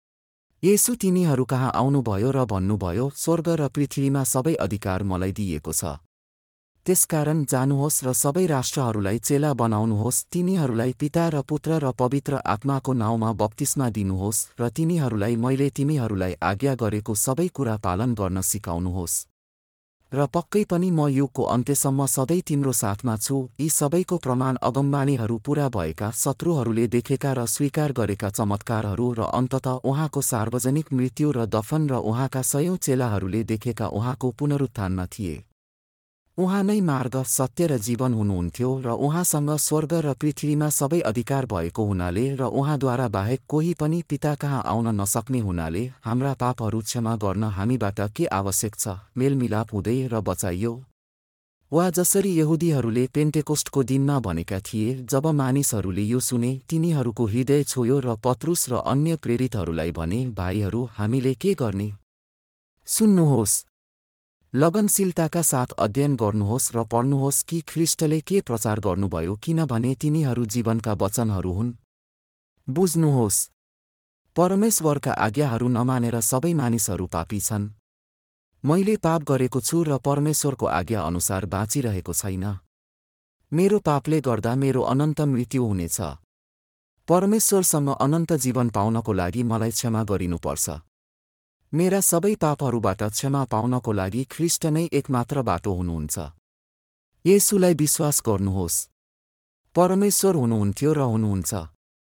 येशू तिनीहरू कहाँ आउनुभयो र भन्नुभयो, स्वर्ग र पृथ्वीमा सबै अधिकार मलाई दिइएको छ। त्यसकारण जानुहोस् र सबै राष्ट्रहरूलाई चेला बनाउनुहोस्, तिनीहरूलाई पिता र पुत्र र पवित्र आत्माको नाउँमा बप्तिस्मा दिनुहोस् र तिनीहरूलाई मैले तिमीहरूलाई आज्ञा गरेको सबै कुरा पालन गर्न सिकाउनुहोस्। र पक्कै पनि म युगको अन्त्यसम्म सधैँ तिम्रो साथमा छु। यी सबैको प्रमाण अगमबाणीहरू पूरा भएका, शत्रुहरूले देखेका र स्वीकार गरेका चमत्कारहरू र अन्ततः उहाँको सार्वजनिक मृत्यु र दफन र उहाँका सयौं चेलाहरूले देखेका उहाँको पुनरुत्थानमा थिए। उहाँ नै मार्ग, सत्य र जीवन हुनुहुन्थ्यो र उहाँसँग स्वर्ग र पृथ्वीमा सबै अधिकार भएको हुनाले र उहाँद्वारा बाहेक कोही पनि पिता कहाँ आउन नसक्ने हुनाले हाम्रा पापहरू क्षमा गर्न हामीबाट के आवश्यक छ? मेलमिलाप हुँदै र बचाइयो। वा जसरी यहुदीहरूले पेन्टेकोस्टको दिनमा भनेका थिए, जब मानिसहरूले यो सुने, तिनीहरूको हृदय छोयो र पत्रुस र अन्य प्रेरितहरूलाई भने, भाइहरू, हामीले के गर्ने? सुन्नुहोस्, लगनशीलताका साथ अध्ययन गर्नुहोस् र पढ्नुहोस् कि ख्रीष्टले के प्रचार गर्नुभयो, किनभने तिनीहरू जीवनका वचनहरू हुन्। बुझ्नुहोस्, परमेश्वरका आज्ञाहरू नमानेर सबै मानिसहरू पापी छन्। मैले पाप गरेको छु र परमेश्वरको आज्ञा अनुसार बाँचिरहेको छैन। मेरो पापले गर्दा मेरो अनन्त मृत्यु हुनेछ। परमेश्वरसँग अनन्त जीवन पाउनको लागि मलाई क्षमा गरिनुपर्छ। मेरा सबै पापहरूबाट क्षमा पाउनको लागि ख्रीष्ट नै एकमात्र बाटो हुनुहुन्छ। येशूलाई विश्वास गर्नुहोस्। परमेश्वर हुनुहुन्थ्यो र हुनुहुन्छ।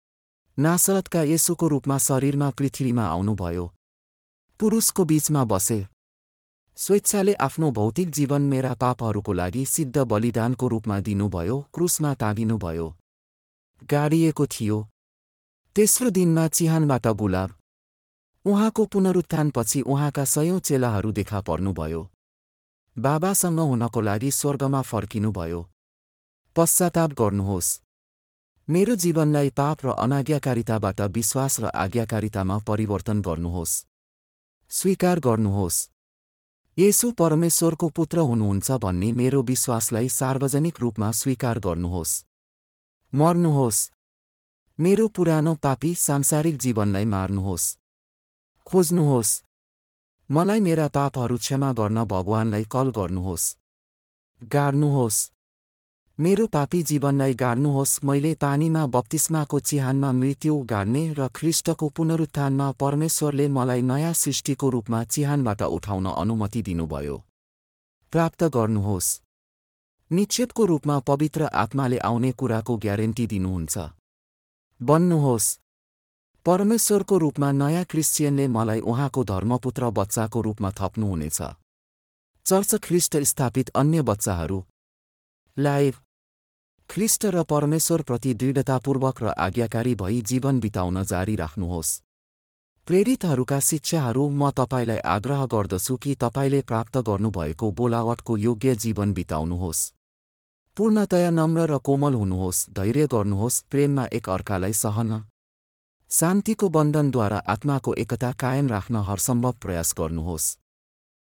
नासरतका येशूको रूपमा शरीरमा पृथ्वीमा आउनुभयो। पुरुषको बीचमा बसे। स्वेच्छाले आफ्नो भौतिक जीवन मेरा पापहरूको लागि सिद्ध बलिदानको रूपमा दिनुभयो, क्रुसमा टाँगिनुभयो। गाडिएको थियो। तेस्रो दिनमा चिहानबाट गुलाब। उहाँको पुनरुत्थानपछि उहाँका सयौं चेलाहरू देखा पर्नुभयो। बाबासँग हुनको लागि स्वर्गमा फर्किनुभयो। पश्चाताप गर्नुहोस्। मेरो जीवनलाई पाप र अनाज्ञाकारिताबाट विश्वास र आज्ञाकारितामा परिवर्तन गर्नुहोस्। स्वीकार गर्नुहोस्, येशू परमेश्वरको पुत्र हुनुहुन्छ भन्ने मेरो विश्वासलाई सार्वजनिक रूपमा स्वीकार गर्नुहोस्। मर्नुहोस्। मेरो पुरानो पापी सांसारिक जीवनलाई मार्नुहोस्। खोज्नुहोस्। मलाई मेरा पापहरू क्षमा गर्न भगवानलाई कल गर्नुहोस्। गाड्नुहोस्। मेरो पापी जीवनलाई गाड्नुहोस्। मैले पानीमा बप्तिस्माको चिहानमा मृत्यु गाड्ने र ख्रीष्टको पुनरुत्थानमा परमेश्वरले मलाई नयाँ सृष्टिको रूपमा चिहानबाट उठाउन अनुमति दिनुभयो। प्राप्त गर्नुहोस्। निक्षेपको रूपमा पवित्र आत्माले आउने कुराको ग्यारेन्टी दिनुहुन्छ। बन्नुहोस्। परमेश्वरको रूपमा नयाँ क्रिस्चियनले मलाई उहाँको धर्मपुत्र बच्चाको रूपमा थप्नुहुनेछ। चर्च ख्रीष्ट स्थापित अन्य बच्चाहरू लाइभ ख्रीष्ट र परमेश्वरप्रति दृढतापूर्वक र आज्ञाकारी भई जीवन बिताउन जारी राख्नुहोस्। प्रेरितहरूका शिक्षाहरू म तपाईलाई आग्रह गर्दछु कि तपाईले प्राप्त गर्नुभएको बोलावटको योग्य जीवन बिताउनुहोस्। पूर्णतया नम्र र कोमल हुनुहोस्, धैर्य गर्नुहोस्, प्रेममा एक अर्कालाई सहन, शान्तिको बन्धनद्वारा आत्माको एकता कायम राख्न हरसम्भव प्रयास गर्नुहोस्।